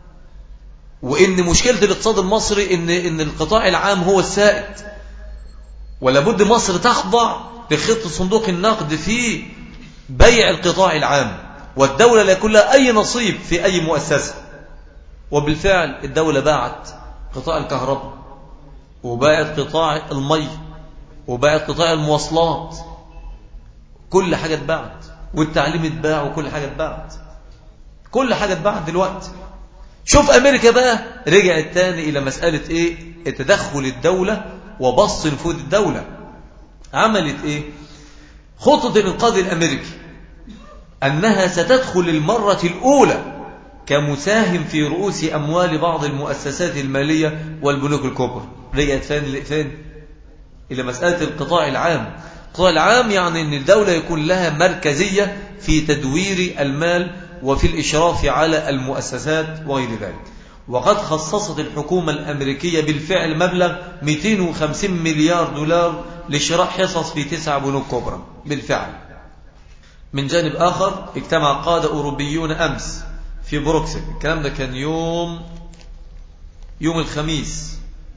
وإن مشكلة الاقتصاد المصري إن القطاع العام هو السائد، ولابد مصر تخضع لخطة صندوق النقد في بيع القطاع العام، والدولة لا يكون لها أي نصيب في أي مؤسسة. وبالفعل الدولة باعت قطاع الكهرباء، وباعت قطاع المي، وباعت قطاع المواصلات، كل حاجة اتباعت، والتعليم اتباع، وكل حاجة اتباعت، كل حاجة اتباعت دلوقتي. شوف أمريكا بقى رجعت تاني إلى مسألة التدخل الدولة وبسط نفوذ الدولة. عملت خطة الإنقاذ الأمريكي أنها ستدخل المرة الأولى كمساهم في رؤوس أموال بعض المؤسسات المالية والبنوك الكبرى. رجعت فين؟ إلى مسألة القطاع العام. القطاع العام يعني أن الدولة يكون لها مركزية في تدوير المال وفي الإشراف على المؤسسات وغير ذلك. وقد خصصت الحكومة الأمريكية بالفعل مبلغ 250 مليار دولار لشراء حصص في 9 بنوك كبرى بالفعل. من جانب آخر، اجتمع قادة أوروبيون أمس في بروكسل. الكلام ده كان يوم الخميس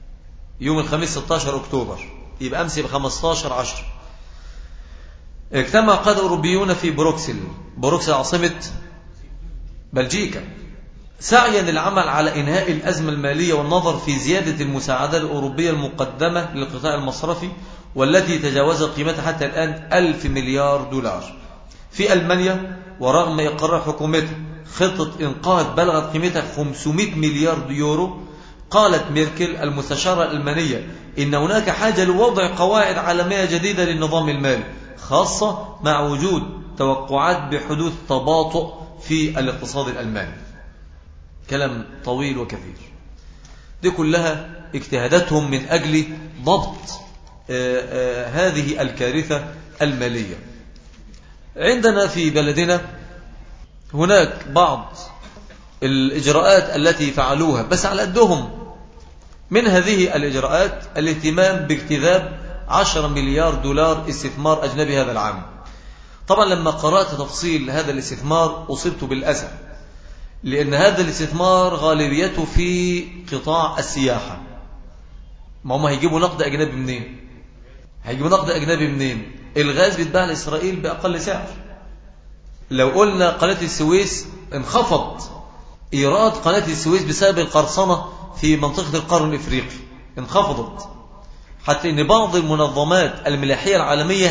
16 أكتوبر، يبقى أمس يبقى 15/10. اجتمع قادة أوروبيون في بروكسل عاصمة بلجيكا، سعيا للعمل على إنهاء الأزمة المالية والنظر في زيادة المساعدة الأوروبية المقدمة للقطاع المصرفي والتي تجاوزت قيمتها حتى الآن 1000 مليار دولار. في ألمانيا ورغم إقرار حكومتها خطة إنقاذ بلغت قيمتها 500 مليار يورو، قالت ميركل المستشارة الألمانية إن هناك حاجة لوضع قواعد عالمية جديدة للنظام المالي، خاصة مع وجود توقعات بحدوث تباطؤ في الاقتصاد الألماني. كلام طويل وكثير. دي كلها اجتهاداتهم من أجل ضبط هذه الكارثة المالية. عندنا في بلدنا هناك بعض الإجراءات التي فعلوها بس على قدهم. من هذه الإجراءات الاهتمام باجتذاب 10 مليار دولار استثمار أجنبي هذا العام. طبعا لما قرأت تفصيل هذا الاستثمار أصبت بالأسى، لأن هذا الاستثمار غالبيته في قطاع السياحة. ما هم هيجيبوا نقد أجنبي منين؟ هيجيبوا نقد أجنبي منين؟ الغاز بيتباع لإسرائيل بأقل سعر. لو قلنا قناة السويس انخفض إيراد قناة السويس بسبب القرصنة في منطقة القرن الإفريقي، انخفضت، حتى إن بعض المنظمات الملاحية العالمية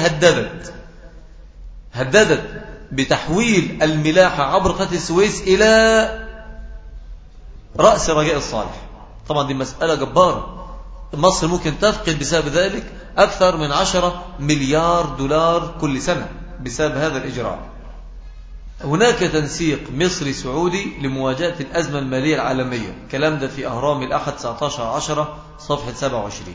هددت بتحويل الملاحة عبر قناة السويس إلى رأس رجاء الصالح. طبعا دي مسألة جبارة، مصر ممكن تفقد بسبب ذلك أكثر من 10 مليار دولار كل سنة بسبب هذا الإجراء. هناك تنسيق مصري سعودي لمواجهة الأزمة المالية العالمية، كلام ده في أهرام الأحد 19/10 صفحة 27.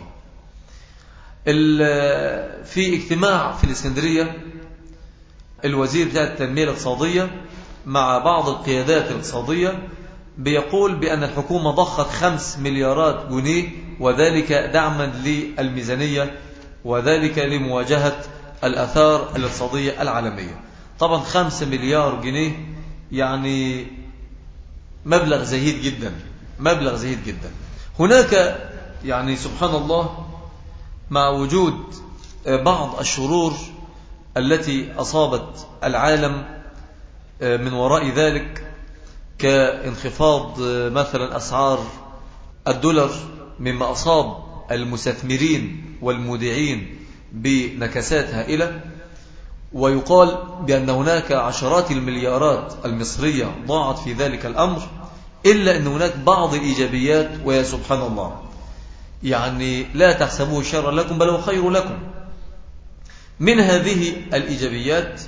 في اجتماع في الإسكندرية الوزير بتاع التنمية الاقتصادية مع بعض القيادات الاقتصادية بيقول بأن الحكومة ضخت 5 مليارات جنيه، وذلك دعما للميزانية وذلك لمواجهة الآثار الاقتصادية العالمية. طبعا 5 مليار جنيه يعني مبلغ زهيد جدا. هناك يعني سبحان الله مع وجود بعض الشرور التي أصابت العالم من وراء ذلك، كانخفاض مثلا أسعار الدولار مما أصاب المستثمرين والمودعين بنكسات هائلة، ويقال بأن هناك عشرات المليارات المصرية ضاعت في ذلك الأمر، إلا أن هناك بعض الإيجابيات، ويا سبحان الله يعني لا تحسبوه شرا لكم بل هو خير لكم. من هذه الإيجابيات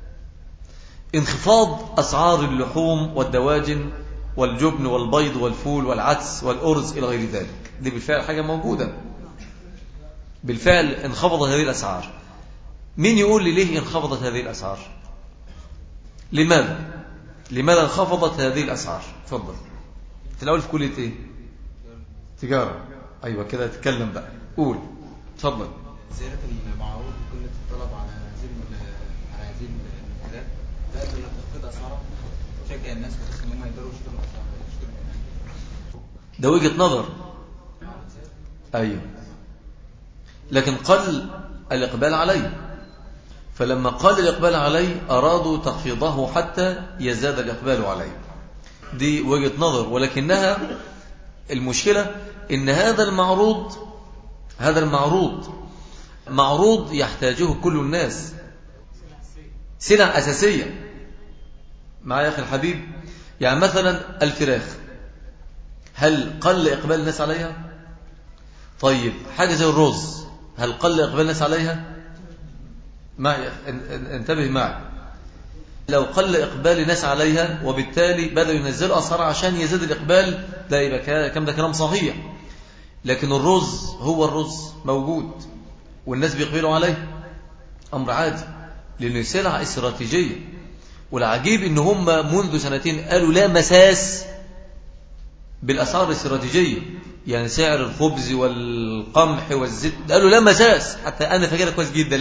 انخفاض أسعار اللحوم والدواجن والجبن والبيض والفول والعدس والأرز إلى غير ذلك. دي بالفعل حاجة موجودة، بالفعل انخفضت هذه الأسعار. مين يقول لي ليه انخفضت هذه الأسعار؟ لماذا انخفضت هذه الأسعار؟ تفضل. في الأول في كلية إيه؟ تجارة. أيوة كده تتكلم بقى، قول تفضل. زيادة المعروض وقلة الطلب على هذه المنتجات تؤدي إلى تخفيض أسعارها، تشجع الناس بحيث إن هم يقدروا يشتروا منها. ده وجهة نظر. أيوة، لكن قل الإقبال عليه، فلما قل الإقبال عليه أرادوا تخفيضه حتى يزداد الإقبال عليه. دي وجهة نظر، ولكنها المشكلة إن هذا المعروض يحتاجه كل الناس، سلع أساسية. معايا يا أخي الحبيب؟ يعني مثلا الفراخ، هل قل إقبال الناس عليها؟ طيب حاجة زي الرز، هل قل إقبال الناس عليها؟ معي انتبه معي. لو قل إقبال الناس عليها وبالتالي بدأوا ينزلوا أسعار عشان يزيد الإقبال، ده يبقى كم ده كلام صحيح. لكن الرز هو الرز موجود والناس بيقبلوا عليه، أمر عادي لأنه سلعة استراتيجية. والعجيب إن هم منذ سنتين قالوا لا مساس بالأسعار الاستراتيجية، يعني سعر الخبز والقمح والزيت قالوا لا مساس، حتى أنا فاكرها كويس جدا،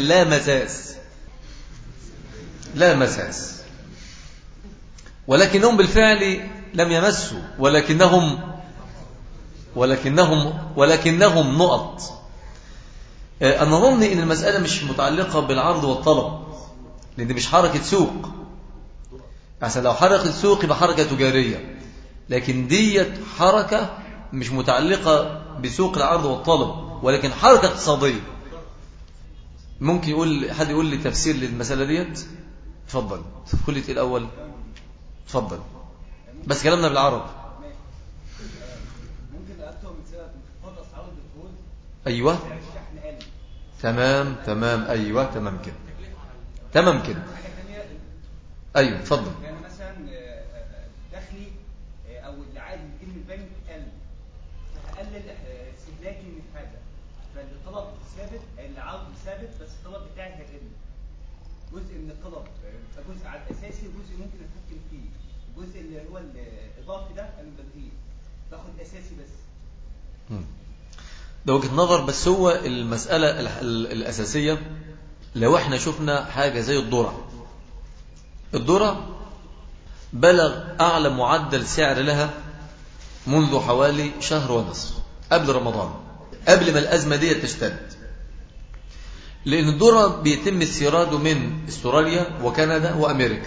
لا مساس. ولكنهم بالفعل لم يمسوا، ولكنهم نقط. أنا أظن إن المسألة مش متعلقة بالعرض والطلب، لأن مش حركة سوق. عشان لو حرك السوق يبقى حركة تجارية، لكن ديت حركة مش متعلقة بسوق العرض والطلب، ولكن حركة اقتصادية. ممكن حد يقول لي تفسير للمسألة ديت؟ اتفضل. كلية الأول اتفضل، بس كلامنا بالعرب. ممكن أكتر من سبب انخفاض أسعار البترول. أيوة تمام أيوة تمام كده أيوة اتفضل. يعني مثلا دخلي أو اللي عايز يجيب من البنك قل، فهقلل استهلاكي من حاجة، فالطلب ثابت، العرض ثابت، بس الطلب بتاعي هيقل. جزء من الطلب جزء على الأساسي وجزء ممكن أتحكم فيه. الجزء اللي هو الإضافي ده أنا بلغيه، باخد أساسي بس. ده وجهة نظر، بس هو المسألة الأساسية لو احنا شفنا حاجة زي الذرة بلغ أعلى معدل سعر لها منذ حوالي شهر ونصف قبل رمضان، قبل ما الأزمة دي تشتد، لأن الذرة بيتم استيراده من استراليا وكندا وأمريكا.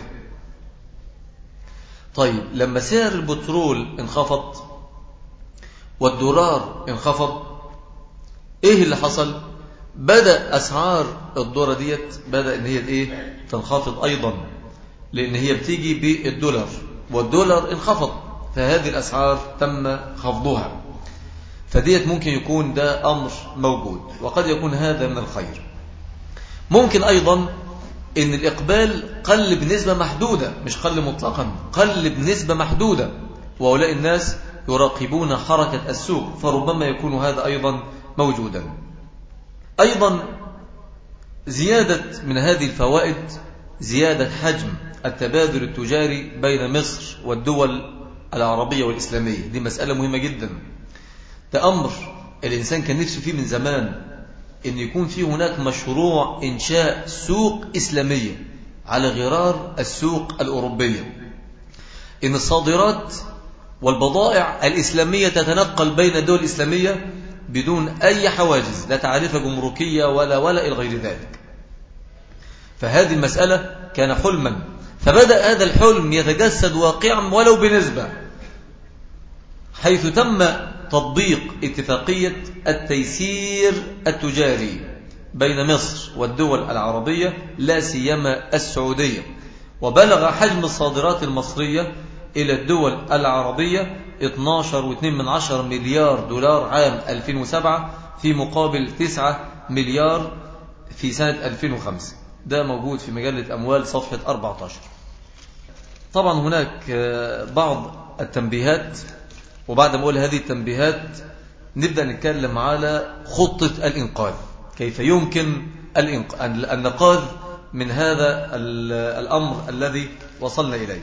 طيب لما سعر البترول انخفض والدولار انخفض، ايه اللي حصل؟ بدأ أسعار الذرة ديت بدأ ان هي تنخفض أيضا، لأن هي بتيجي بالدولار والدولار انخفض، فهذه الأسعار تم خفضها. فديت ممكن يكون ده أمر موجود، وقد يكون هذا من الخير. ممكن أيضا ان الإقبال قل بنسبة محدودة، مش قل مطلقا، قل بنسبة محدودة، وهؤلاء الناس يراقبون حركة السوق، فربما يكون هذا أيضا موجودا. أيضا زيادة من هذه الفوائد زيادة حجم التبادل التجاري بين مصر والدول العربية والإسلامية. دي مسألة مهمة جدا، ده أمر الإنسان كان نفسه فيه من زمان، إن يكون فيه هناك مشروع إنشاء سوق إسلامية على غرار السوق الأوروبية، إن الصادرات والبضائع الإسلامية تتنقل بين الدول الإسلامية بدون أي حواجز، لا تعرفة جمركية ولا إلى غير ذلك. فهذه المسألة كان حلما، فبدأ هذا الحلم يتجسد واقعا ولو بنسبة، حيث تم تطبيق اتفاقية التيسير التجاري بين مصر والدول العربية، لا سيما السعودية، وبلغ حجم الصادرات المصرية إلى الدول العربية 12.2 مليار دولار عام 2007 في مقابل 9 مليار في سنة 2005. ده موجود في مجلة أموال صفحة 14. طبعا هناك بعض التنبيهات، وبعد ما أقول هذه التنبيهات نبدأ نتكلم على خطة الإنقاذ، كيف يمكن النقاذ من هذا الأمر الذي وصلنا إليه.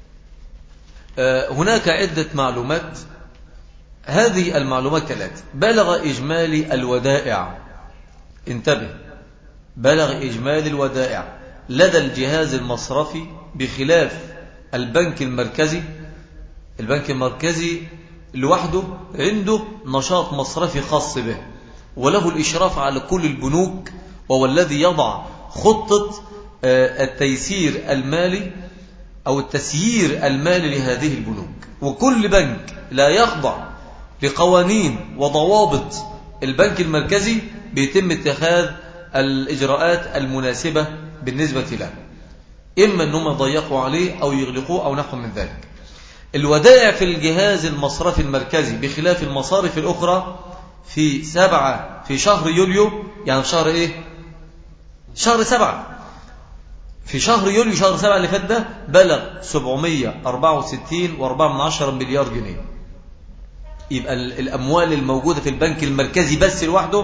هناك عدة معلومات، هذه المعلومات كالآتي: بلغ إجمالي الودائع، انتبه، بلغ إجمالي الودائع لدى الجهاز المصرفي بخلاف البنك المركزي. البنك المركزي لوحده عنده نشاط مصرفي خاص به، وله الإشراف على كل البنوك، وهو الذي يضع خطة التيسير المالي أو التسيير المالي لهذه البنوك. وكل بنك لا يخضع لقوانين وضوابط البنك المركزي بيتم اتخاذ الإجراءات المناسبة بالنسبة له، إما أنهم يضيقوا عليه أو يغلقوه أو نحو من ذلك. الودائع في الجهاز المصرفي المركزي بخلاف المصارف الأخرى في شهر يوليو، يعني في شهر شهر 7، في شهر يوليو شهر 7 اللي فات ده بلغ 764.4 مليار جنيه. يبقى الأموال الموجودة في البنك المركزي بس لوحده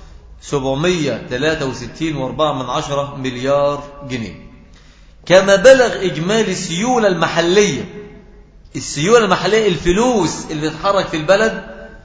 763.4 مليار جنيه. كما بلغ إجمالي السيولة المحلية، السيولة المحلية الفلوس اللي بتتحرك في البلد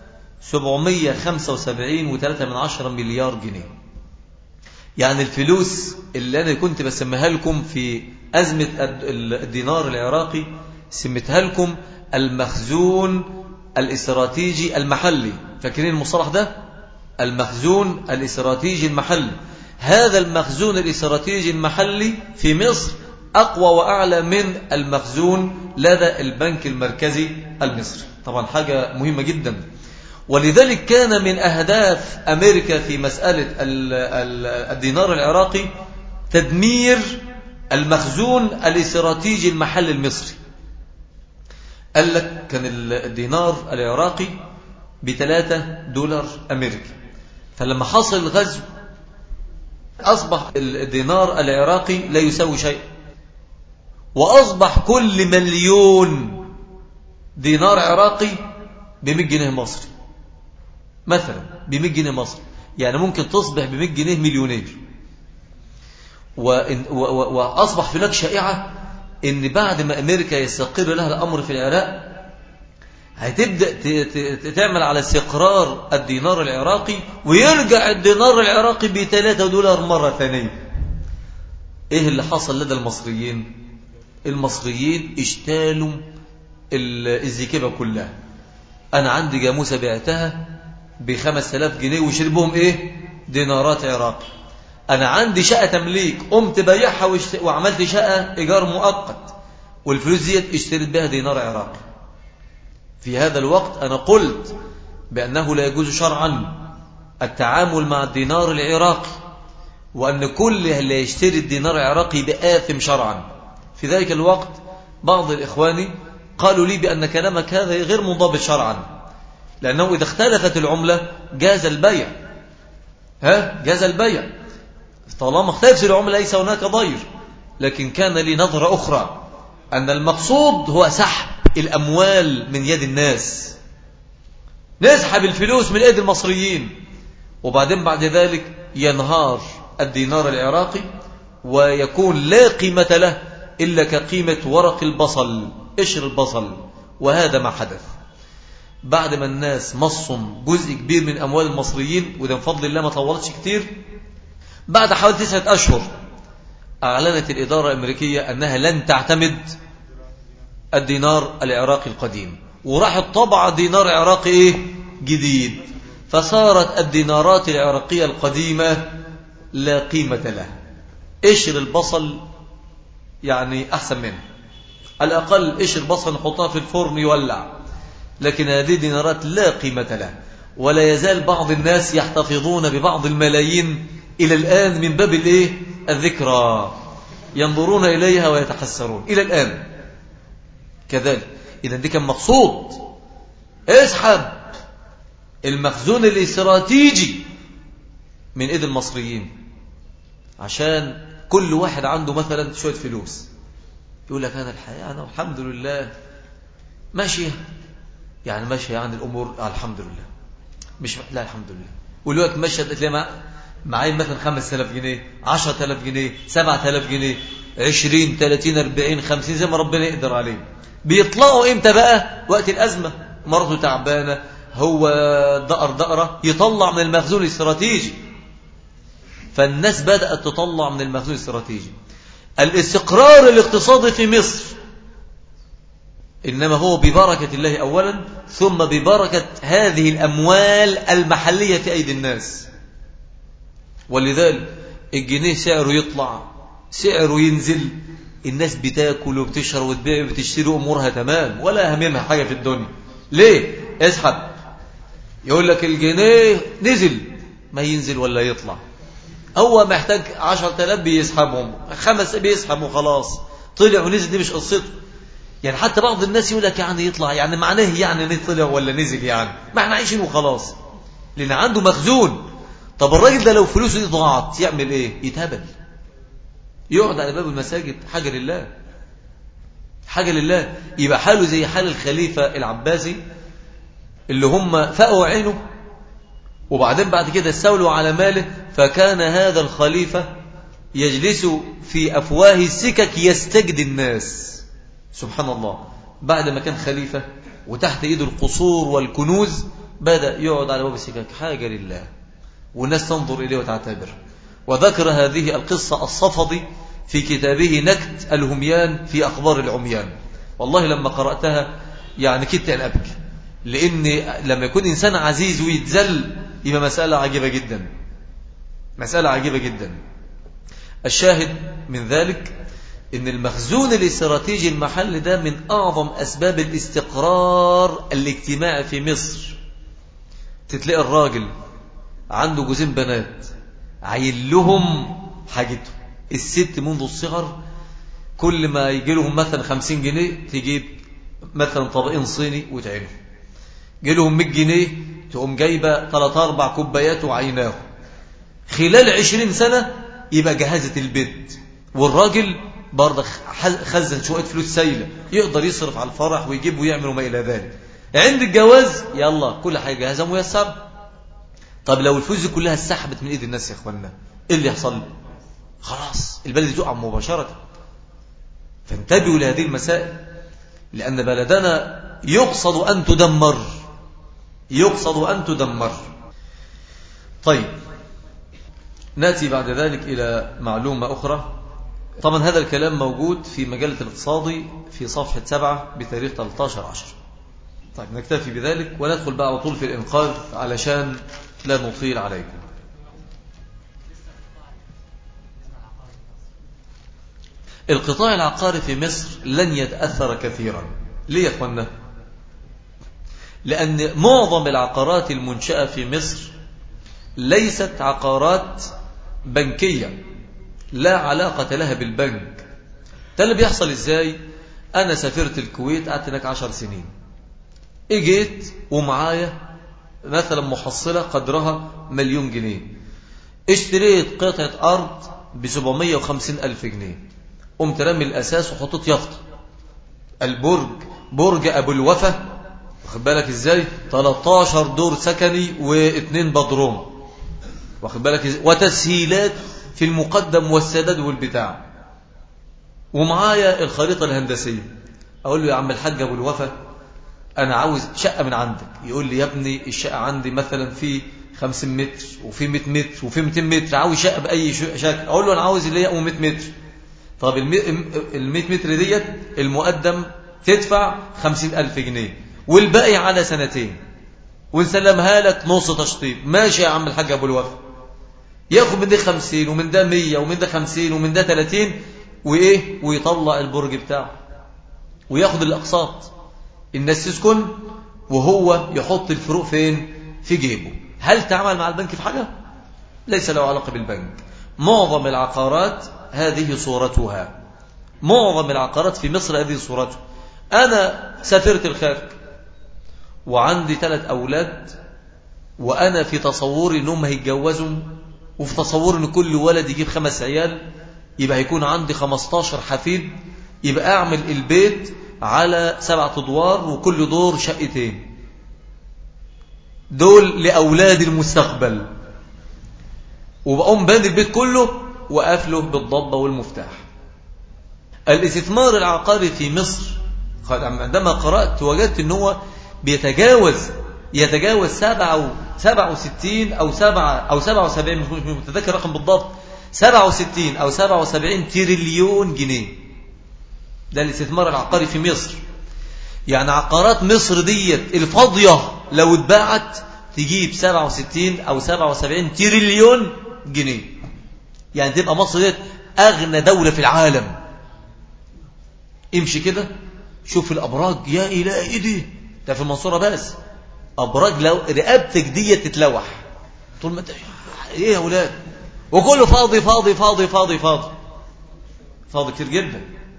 775.3 مليار جنيه. يعني الفلوس اللي أنا كنت بسميها لكم في أزمة الدينار العراقي، سميتها لكم المخزون الاستراتيجي المحلي. فاكرين المصطلح ده؟ المخزون الاستراتيجي المحلي. هذا المخزون الاستراتيجي المحلي في مصر أقوى وأعلى من المخزون لدى البنك المركزي المصري. طبعا حاجة مهمة جدا. ولذلك كان من أهداف أمريكا في مسألة الدينار العراقي تدمير المخزون الاستراتيجي المحلي المصري. قال لك كان الدينار العراقي ب3 دولار أمريكي، فلما حصل الغزو أصبح الدينار العراقي لا يساوي شيء، وأصبح كل مليون دينار عراقي ب100 جنيه مصري مثلا، ب100 جنيه مصري، يعني ممكن تصبح ب100 جنيه مليونير. وأصبح هناك شائعة إن بعد ما أمريكا يستقر لها الأمر في العراق هتبدأ تعمل على استقرار الدينار العراقي، ويرجع الدينار العراقي ب3 دولار مرة ثانية. إيه اللي حصل لدى المصريين؟ المصريين اشتالوا الزكبة كلها. أنا عندي جاموسة بعتها ب5000 جنيه وشربهم إيه؟ دينارات عراقي. أنا عندي شقة تمليك قمت بيعها وعملت شقة إيجار مؤقت، والفلوس دي اشتريت بها دينار عراقي. في هذا الوقت أنا قلت بأنه لا يجوز شرعا التعامل مع الدينار العراقي، وأن كل اللي يشتري الدينار العراقي بآثم شرعا. في ذلك الوقت بعض الإخوان قالوا لي بأن كلامك هذا غير منضبط شرعا، لأنه إذا اختلفت العملة جاز البيع. جاز البيع طالما اختلفت العملة ليس هناك ضير. لكن كان لي نظرة أخرى، أن المقصود هو سحب الأموال من يد الناس، نسحب الفلوس من يد المصريين، وبعدين بعد ذلك ينهار الدينار العراقي ويكون لا قيمة له إلا كقيمة ورق البصل، قشر البصل. وهذا ما حدث بعد ما الناس مصوا جزء كبير من أموال المصريين، وده بفضل الله ما طولتش كتير. بعد حوالي 9 أشهر أعلنت الإدارة الأمريكية أنها لن تعتمد الدينار العراقي القديم، وراحت طبع دينار عراقي جديد، فصارت الدينارات العراقية القديمة لا قيمة لها. قشر البصل يعني أحسن منه، على الأقل قشر بصل نحطها في الفرن يولع، لكن هذه دينارات لا قيمة لها. ولا يزال بعض الناس يحتفظون ببعض الملايين إلى الآن من باب الذكرى، ينظرون إليها ويتحسرون إلى الآن كذلك. إذا دي كان مقصود اسحب المخزون الاستراتيجي من إيد المصريين، عشان كل واحد عنده مثلا شوية فلوس يقول لك هذا الحياة أنا الحمد لله ماشية، يعني ماشية يعني الأمور الحمد لله، مش لا الحمد لله. والوقت ماشية تلاقي معايا مثلا 5000 جنيه 10000 جنيه 7000 جنيه 20 30 40 50 زي ما ربنا يقدر عليه. بيطلعوا امتى بقى؟ وقت الأزمة، مرته تعبانة، هو دقرة، يطلع من المخزون الاستراتيجي. فالناس بدأت تطلع من المخزون الاستراتيجي. الاستقرار الاقتصادي في مصر إنما هو ببركة الله أولا، ثم ببركة هذه الأموال المحلية في أيدي الناس. ولذلك الجنيه سعره يطلع سعره ينزل، الناس بتاكل وبتشرب وتبيع وبتشتري أمورها تمام، ولا هممها حاجة في الدنيا. ليه؟ اسحب، يقول لك الجنيه نزل، ما ينزل ولا يطلع، هو محتاج 10,000 بيسحبهم، 5 بيسحبوا خلاص، طلع ونزل دي مش قصته. يعني حتى بعض الناس يقول لك يعني يطلع، يعني معناه يعني طلع ولا نزل، يعني ما احنا عايشين وخلاص، لأن عنده مخزون. طب الراجل ده لو فلوسه دي ضاعت يعمل ايه؟ يتهبل، يقعد على باب المساجد، حاجة لله حاجة لله. يبقى حاله زي حال الخليفة العباسي اللي هم فقوا عينه، وبعدين بعد كده استولوا على ماله، فكان هذا الخليفة يجلس في أفواه السكك يستجدي الناس. سبحان الله، بعد ما كان خليفة وتحت إيده القصور والكنوز، بدأ يقعد على باب السكك، حاجة لله، والناس تنظر إليه وتعتبر. وذكر هذه القصة الصفدي في كتابه نكت الهميان في أخبار العميان. والله لما قرأتها يعني كدت أن أبكي، لأن لما يكون إنسان عزيز ويتذل يبقى مسألة عجيبة جدا، مسألة عجيبة جدا. الشاهد من ذلك إن المخزون الاستراتيجي المحلي ده من أعظم أسباب الاستقرار الاجتماعي في مصر. تتلاقي الراجل عنده جوزين بنات عيل لهم حاجتهم، الست منذ الصغر كل ما يجي لهم مثلا 50 جنيه تجيب مثلا طبقين صيني وتعينهم، يجي لهم 100 جنيه تقوم جايبه 3-4 كوبايات وعيناهم. خلال 20 سنة يبقى جهازة البيت، والراجل برضه خزن شوية فلوس سايلة يقدر يصرف على الفرح ويجيب ويعمل وما إلى ذلك. عند الجواز يلا كل حاجة جاهزة ميسرة. طب لو الفلوس دي كلها اتسحبت من ايد الناس يا اخوانا ايه اللي يحصل؟ خلاص البلد تقع مباشرة. فانتبهوا لهذه المسائل، لأن بلدنا يقصد أن تدمر، يقصد أن تدمر. طيب نأتي بعد ذلك إلى معلومة أخرى. طبعا هذا الكلام موجود في مجلة الاقتصادي في صفحة 7 بتاريخ 13/10. طيب نكتفي بذلك وندخل بقى على طول في الإنقاذ علشان لا نطيل عليكم. القطاع العقاري في مصر لن يتأثر كثيرا. ليه يا أخوانا؟ لأن معظم العقارات المنشأة في مصر ليست عقارات بنكية، لا علاقة لها بالبنك. ده اللي بيحصل إزاي؟ أنا سافرت الكويت قعدت هناك 10 سنين، اجيت ومعايا مثلا محصلة قدرها 1,000,000 جنيه، اشتريت قطعة أرض ب750,000 جنيه، قمت رمي الأساس وحطيت يافطة البرج، برج أبو الوفا، واخد بالك إزاي؟ 13 دور سكني و2 بدروم، واخد بالك إزاي؟ وتسهيلات في المقدم والسداد والبتاع، ومعايا الخريطة الهندسية. أقول له يا عم الحاج أبو الوفا أنا عاوز شقة من عندك. يقول لي يا ابني الشقة عندي مثلا في 50 متر وفي 100 متر وفي 200 متر، عاوز شقة بأي شكل. أقول له أنا عاوز اللي هي 100 متر. طب ال 100 متر ديت المقدم تدفع 50,000 جنيه والباقي على سنتين ونسلمها لك نص تشطيب. ماشي يا عم الحاج أبو الوفا. ياخد من ده 50 ومن ده 100 ومن ده 50 ومن ده 30 وإيه، ويطلع البرج بتاعه وياخد الأقساط. الناس تسكن وهو يحط الفروق فين؟ في جيبه. هل تعمل مع البنك في حاجة؟ ليس له علاقة بالبنك. معظم العقارات هذه صورتها، معظم العقارات في مصر هذه صورتها. أنا سافرت الخارج وعندي 3 أولاد، وأنا في تصوري أنهم هيتجوزوا، وفي تصوري أن كل ولد يجيب 5 عيال، يبقى هيكون عندي 15 حفيد، يبقى أعمل البيت على 7 أدوار وكل دور شقتين، دول لأولاد المستقبل، وبقوم باني البيت كله وقافله بالضبة والمفتاح. الاستثمار العقاري في مصر عندما قرأت وجدت أنه يتجاوز 67 أو 77، مش متذكر رقم بالضبط، 67 أو 77 تريليون جنيه. ده الاستثمار العقاري في مصر. يعني عقارات مصر ديت الفاضية لو اتباعت تجيب 67 أو 77 تريليون جنيه. يعني تبقى مصر ديت أغنى دولة في العالم. امشي كده شوف الأبراج، يا إلهي دي ده في المنصورة بس أبراج لو رقبتك ديت تتلوح طول ما ايه يا أولاد، وكله فاضي فاضي فاضي فاضي فاضي فاضي كتير جدا.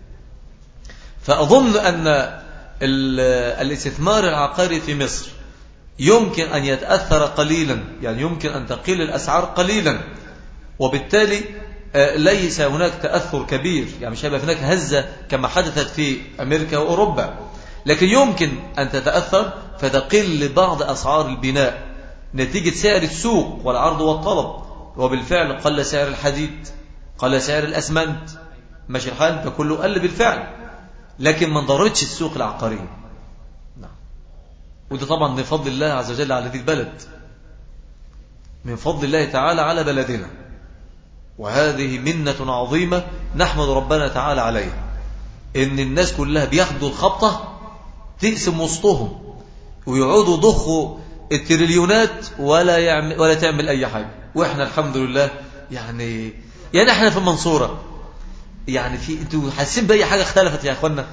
فأظن أن الاستثمار العقاري في مصر يمكن أن يتأثر قليلا، يعني يمكن أن تقل الأسعار قليلا، وبالتالي ليس هناك تأثر كبير، يعني مش هيبقى هناك هزة كما حدثت في أمريكا وأوروبا، لكن يمكن أن تتأثر فتقل بعض أسعار البناء نتيجة سعر السوق والعرض والطلب. وبالفعل قل سعر الحديد، قل سعر الأسمنت، ماشي الحال، ده كله قل بالفعل، لكن ما انضرتش السوق العقارية. نعم. وده طبعا من فضل الله عز وجل على هذه البلد، من فضل الله تعالى على بلدنا، وهذه منة عظيمة نحمد ربنا تعالى عليها، إن الناس كلها بياخدوا الخبطة تقسم وسطهم ويقعدوا ضخوا التريليونات ولا تعمل أي حاجة. وإحنا الحمد لله يعني احنا في المنصورة يعني انتوا حاسين بأي حاجة اختلفت يا اخوانا؟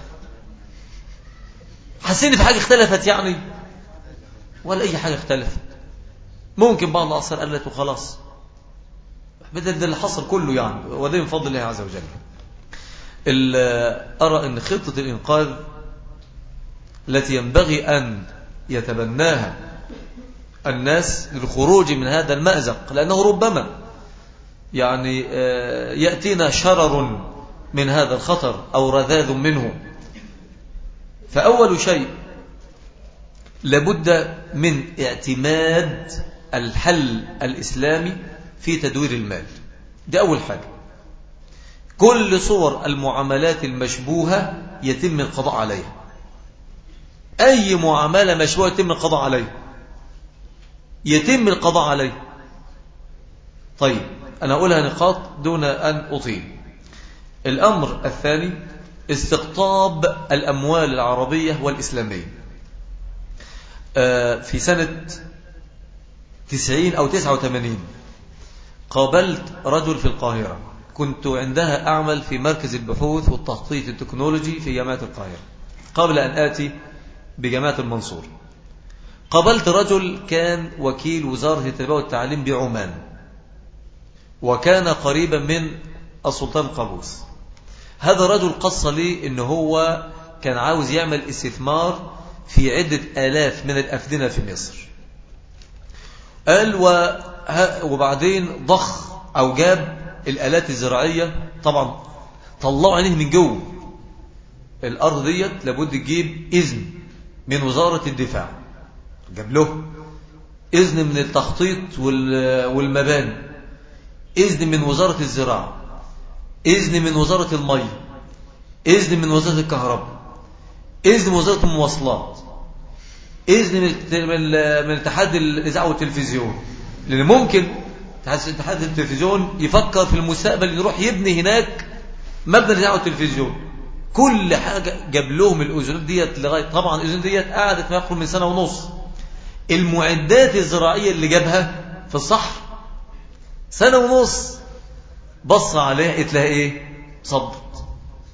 حاسين في حاجة اختلفت يعني؟ ولا أي حاجة اختلفت. ممكن بعض الأثار قلت وخلاص، بدل ده اللي حصل كله يعني، وده من فضل الله عز وجل. أرى أن خطة الإنقاذ التي ينبغي أن يتبناها الناس للخروج من هذا المأزق، لأنه ربما يعني يأتينا شرر من هذا الخطر أو رذاذ منه. فأول شيء لابد من اعتماد الحل الإسلامي في تدوير المال. دي أول حاجة. كل صور المعاملات المشبوهة يتم القضاء عليها. أي معاملة مشبوهة يتم القضاء عليها، يتم القضاء عليها. طيب أنا أقولها نقاط دون أن أطيل. الأمر الثاني استقطاب الأموال العربية والإسلامية. في سنة 90 أو 89 قابلت رجل في القاهرة، كنت عندها أعمل في مركز البحوث والتخطيط التكنولوجي في جامعة القاهرة قبل أن آتي بجامعة المنصور. قابلت رجل كان وكيل وزارة التربية والتعليم بعمان، وكان قريبا من السلطان قابوس. هذا رجل قص لي إنه هو كان عاوز يعمل استثمار في عدة آلاف من الأفدنة في مصر. قال وبعدين ضخ أو جاب الآلات الزراعية، طبعا طلعوا عينيه من جوه. الأرض ديت لابد تجيب إذن من وزارة الدفاع، جاب له إذن من التخطيط والمباني، إذن من وزارة الزراعة، إذن من وزارة المية، إذن من وزارة الكهرباء، إذن من وزارة المواصلات، إذن من اتحاد الإذاعة والتلفزيون، لأن ممكن اتحاد التلفزيون يفكر في المستقبل يروح يبني هناك مبنى الإذاعة والتلفزيون. كل حاجة جاب لهم الأذونات ديت لغاية، طبعا الأذونات ديت قعدت ما يقرب من سنة ونص. المعدات الزراعية اللي جابها في الصحر سنة ونص. بص عليها اتلاقى ايه؟ صبت،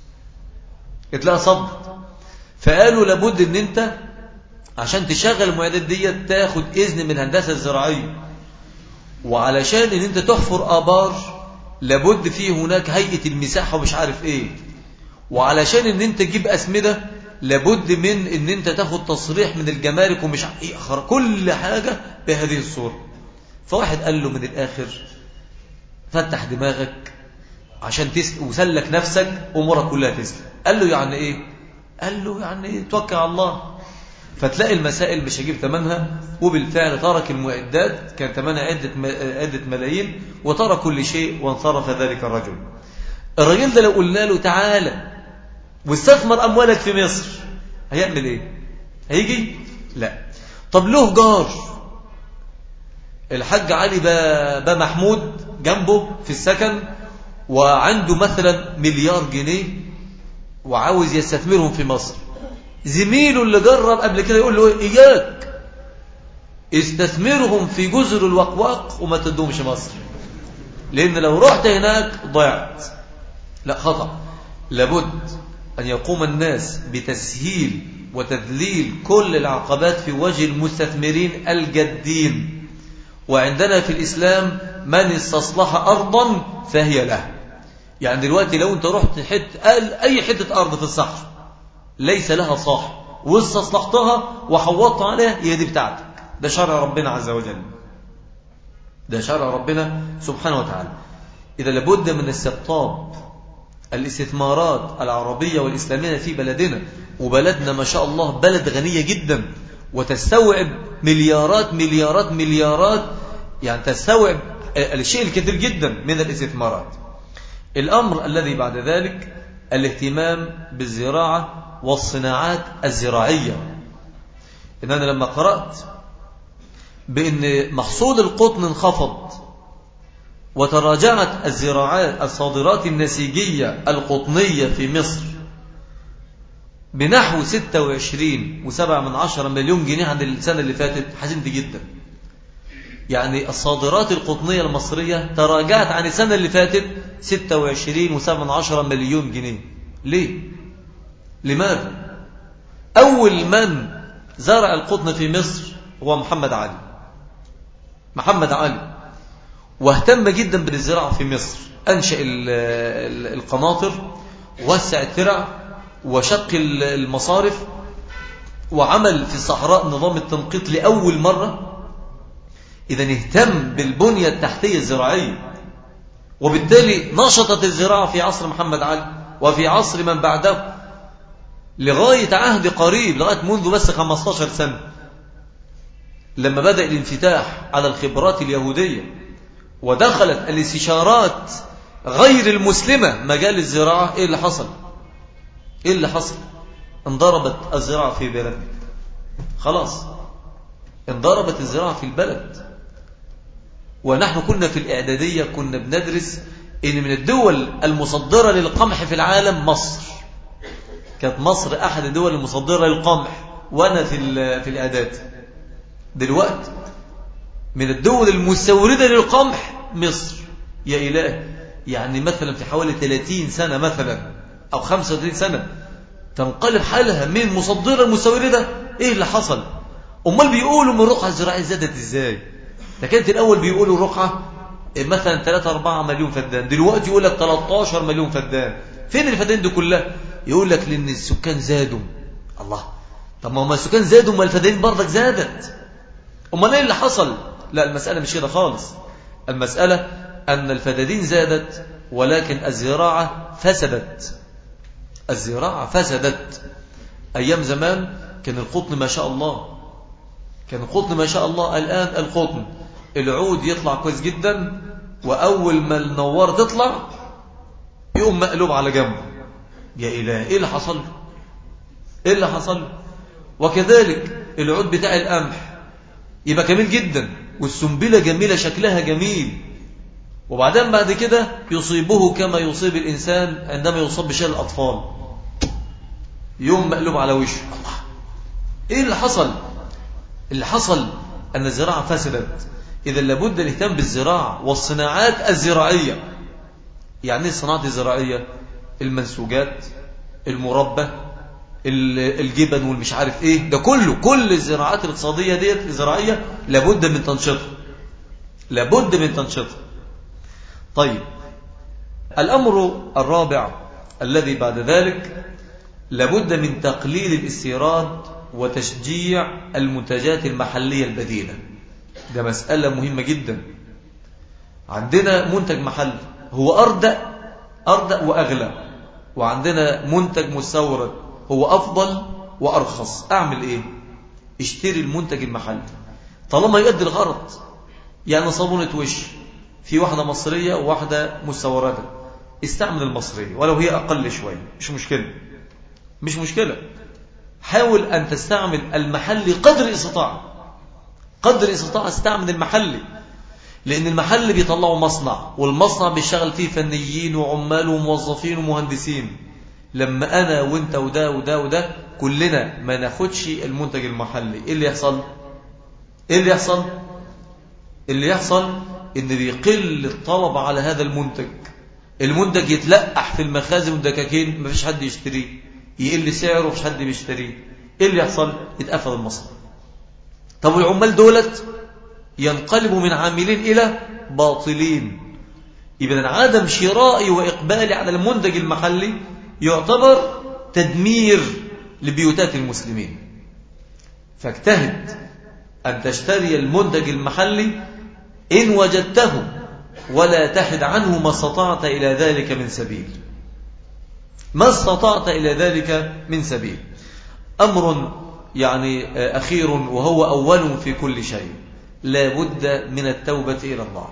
اتلاقى صبت. فقالوا لابد ان انت عشان تشغل المعدات دي تاخد اذن من الهندسة الزراعية، وعلشان ان انت تحفر آبار لابد فيه هناك هيئة المساحة ومش عارف ايه، وعلشان ان انت تجيب أسمدة لابد من ان انت تاخد تصريح من الجمارك ومش عارف ايه، كل حاجة بهذه الصورة. فواحد قال له من الآخر فتح دماغك عشان وسلك نفسك أمورك كلها تسلك. قال له يعني ايه؟ قال له يعني توكل على الله. فتلاقي المسائل مش هجيب ثمنها، وبالفعل ترك المعدات كان ثمنها عدة ملايين، وترك كل شيء وانصرف ذلك الرجل. الرجل ده لو قلنا له تعالى واستثمر أموالك في مصر هيعمل ايه؟ هيجي؟ لا. طب له جار الحاج علي با محمود جنبه في السكن، وعنده مثلا مليار جنيه وعاوز يستثمرهم في مصر. زميله اللي جرب قبل كده يقول له إياك استثمرهم في جزر الوقواق وما تدومش مصر، لأن لو رحت هناك ضيعت. لا، خطأ. لابد أن يقوم الناس بتسهيل وتذليل كل العقبات في وجه المستثمرين الجادين. وعندنا في الإسلام من استصلح أرضا فهي له. يعني دلوقتي لو أنت رحت أي حتة أرض في الصحراء ليس لها صاحب واستصلحتها وحوطت عليها، هي دي بتاعتك. ده شرع ربنا عز وجل، ده شرع ربنا سبحانه وتعالى. إذا لابد من استقطاب الاستثمارات العربية والإسلامية في بلدنا. وبلدنا ما شاء الله بلد غنية جدا، وتستوعب مليارات مليارات مليارات، يعني تستوعب الشيء الكثير جدا من الاستثمارات. الأمر الذي بعد ذلك الاهتمام بالزراعة والصناعات الزراعية. إن أنا لما قرأت بأن محصول القطن انخفض وتراجعت الزراعات الصادرات النسيجية القطنية في مصر بنحو 26.7 مليون جنيه عن السنة اللي فاتت، حزنت جدا. يعني الصادرات القطنية المصرية تراجعت عن السنة اللي فاتت 26.7 مليون جنيه. ليه؟ لماذا؟ أول من زرع القطن في مصر هو محمد علي، واهتم جدا بالزراعة في مصر. أنشأ القناطر، وسع الترع، وشق المصارف، وعمل في الصحراء نظام التنقيط لأول مرة. إذا اهتم بالبنية التحتية الزراعية، وبالتالي نشطت الزراعة في عصر محمد علي وفي عصر من بعده لغاية عهد قريب، لغاية منذ بس 15 سنة لما بدأ الانفتاح على الخبرات اليهودية ودخلت الاستشارات غير المسلمة مجال الزراعة. إيه اللي حصل؟ انضربت الزراعة في بلد، خلاص انضربت الزراعة في البلد. ونحن كنا في الإعدادية كنا بندرس إن من الدول المصدرة للقمح في العالم مصر. كانت مصر أحد الدول المصدرة للقمح وأنا في الإعداد. دلوقتي من الدول المستوردة للقمح مصر. يا إله، يعني مثلا في حوالي 30 سنة مثلا أو 35 سنة تنقلب حالها من مصدرة المستوردة. إيه اللي حصل؟ أمال بيقولوا من الرقعة الزراعية زادت إزاي؟ ده كانت الأول بيقولوا الرقعة مثلا 3-4 مليون فدان، دلوقتي يقول لك 13 مليون فدان. فين الفدان دي كلها؟ يقول لك لأن السكان زادوا. الله، طب ما السكان زادوا ما الفدان برضك زادت. أمال إيه اللي حصل؟ لا، المسألة مش كده خالص. المسألة أن الفدادين زادت ولكن الزراعة فسدت. أيام زمان كان القطن ما شاء الله، الآن القطن العود يطلع كويس جدا، وأول ما النوار تطلع يقوم مقلوب على جنبه. يا إله، إيه اللي حصل؟ وكذلك العود بتاع القمح يبقى جميل جدا، والسنبلة جميلة شكلها جميل، وبعدين بعد كده يصيبه كما يصيب الإنسان عندما يصاب بشلل الأطفال، يوم مقلوب على وشه. الله، إيه اللي حصل؟ أن الزراعة فسدت. إذا لابد الاهتمام بالزراعة والصناعات الزراعية. يعني الصناعات الزراعية، المنسوجات، المربى، الجبن والمش عارف ايه، ده كل الزراعات الاقتصادية ديت الزراعية لابد من تنشيطها. طيب، الأمر الرابع الذي بعد ذلك لابد من تقليل الاستيراد وتشجيع المنتجات المحلية البديلة. ده مسألة مهمة جدا. عندنا منتج محلي هو أردأ وأغلى، وعندنا منتج مستورد هو أفضل وأرخص. أعمل إيه؟ اشتري المنتج المحلي طالما يؤدي الغرض. يعني صابونة وش، في واحدة مصرية وواحدة مستوردة، استعمل المصرية ولو هي أقل شوية، مش مشكلة. حاول أن تستعمل المحلي قدر استطاع استعمل المحلي، لأن المحل بيطلعوا مصنع، والمصنع بيشتغل فيه فنيين وعمال وموظفين ومهندسين. لما أنا وانت وده كلنا ما ناخدش المنتج المحلي، إيه اللي يحصل إن بيقل الطلب على هذا المنتج يتلقح في المخازن والدكاكين، مفيش حد يشتريه، يقل سعره ومفيش حد بيشتريه. إيه اللي يحصل؟ يتقفل المصنع. طب والعمال دولت ينقلبوا من عاملين إلى باطلين. إذن عدم شرائي وإقبالي على المنتج المحلي يعتبر تدمير لبيوتات المسلمين. فاجتهد أن تشتري المنتج المحلي إن وجدته، ولا تحد عنه ما استطعت إلى ذلك من سبيل. أمر يعني أخير وهو أول في كل شيء، لا بد من التوبة إلى الله.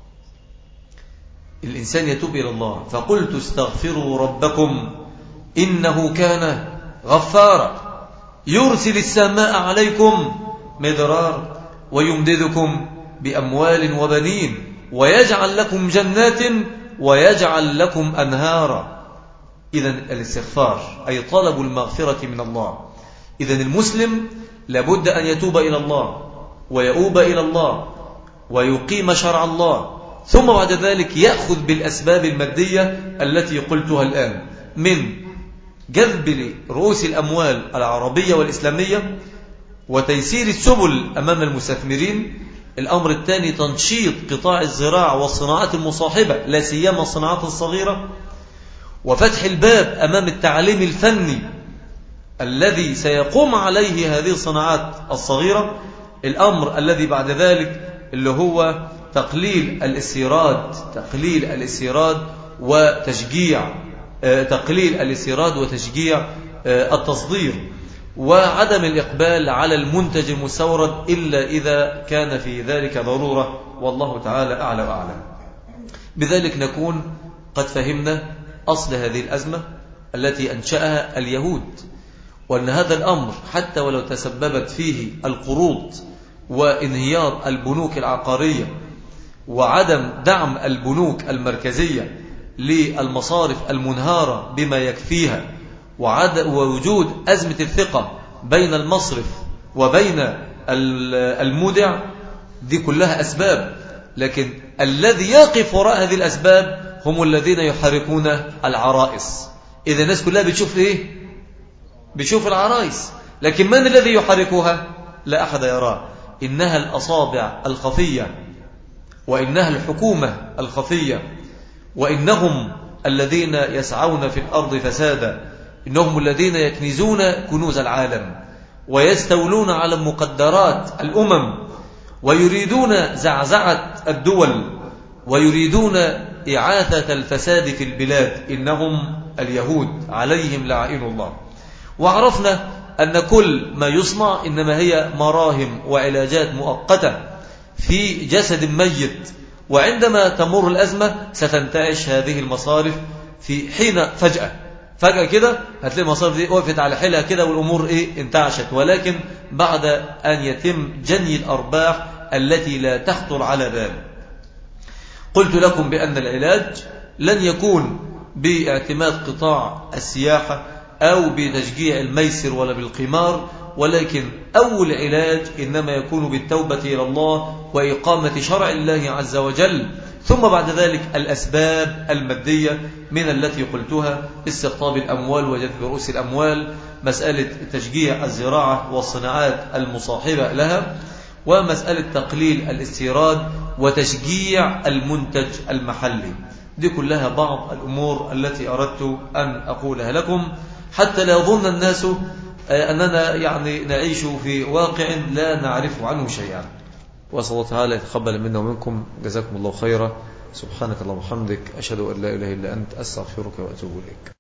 الإنسان يتوب إلى الله. فقلت استغفروا ربكم إنه كان غفارا يرسل السماء عليكم مدرار ويمددكم بأموال وبنين ويجعل لكم جنات ويجعل لكم أنهارا. إذن الاستغفار أي طلب المغفرة من الله. إذن المسلم لابد أن يتوب إلى الله ويؤوب إلى الله ويقيم شرع الله ثم بعد ذلك يأخذ بالأسباب المادية التي قلتها الآن من جذب رؤوس الأموال العربية والإسلامية وتيسير السبل أمام المستثمرين. الأمر الثاني تنشيط قطاع الزراعة والصناعات المصاحبة لا سيما الصناعات الصغيرة، وفتح الباب أمام التعليم الفني الذي سيقوم عليه هذه الصناعات الصغيرة. الأمر الذي بعد ذلك اللي هو تقليل الاستيراد وتشجيع التصدير، وعدم الإقبال على المنتج المستورد إلا إذا كان في ذلك ضرورة، والله تعالى أعلى وأعلم. بذلك نكون قد فهمنا أصل هذه الأزمة التي أنشأها اليهود، وأن هذا الأمر حتى ولو تسببت فيه القروض وانهيار البنوك العقارية وعدم دعم البنوك المركزية للمصارف المنهارة بما يكفيها ووجود أزمة الثقة بين المصرف وبين المودع، دي كلها أسباب، لكن الذي يقف وراء هذه الأسباب هم الذين يحركون العرائس. إذا الناس كلها بتشوف إيه؟ بتشوف العرائس، لكن من الذي يحركها؟ لا أحد يراه. إنها الأصابع الخفية، وإنها الحكومة الخفية، وإنهم الذين يسعون في الأرض فسادا، إنهم الذين يكنزون كنوز العالم ويستولون على مقدرات الأمم ويريدون زعزعة الدول ويريدون إعاثة الفساد في البلاد. إنهم اليهود عليهم لعائن الله. وعرفنا أن كل ما يصنع إنما هي مراهم وعلاجات مؤقتة في جسد ميت، وعندما تمر الأزمة ستنتعش هذه المصارف في حين فجأة كده هتلاقي المصارف دي وقفت على حيلها كده والأمور انتعشت، ولكن بعد أن يتم جني الأرباح التي لا تخطر على بال. قلت لكم بأن العلاج لن يكون باعتماد قطاع السياحة أو بتشجيع الميسر ولا بالقمار، ولكن أول علاج إنما يكون بالتوبة إلى الله وإقامة شرع الله عز وجل، ثم بعد ذلك الأسباب المادية من التي قلتها: استقطاب الأموال وجذب رؤوس الأموال، مسألة تشجيع الزراعة والصناعات المصاحبة لها، ومسألة تقليل الاستيراد وتشجيع المنتج المحلي. دي كلها بعض الأمور التي أردت أن أقولها لكم حتى لا يظن الناس أننا نعيش في واقع لا نعرف عنه شيئا. وأسأل الله تعالى يتقبل منا ومنكم، جزاكم الله خيرا. سبحانك اللهم وبحمدك، أشهد أن لا إله إلا أنت، أستغفرك وأتوب إليك.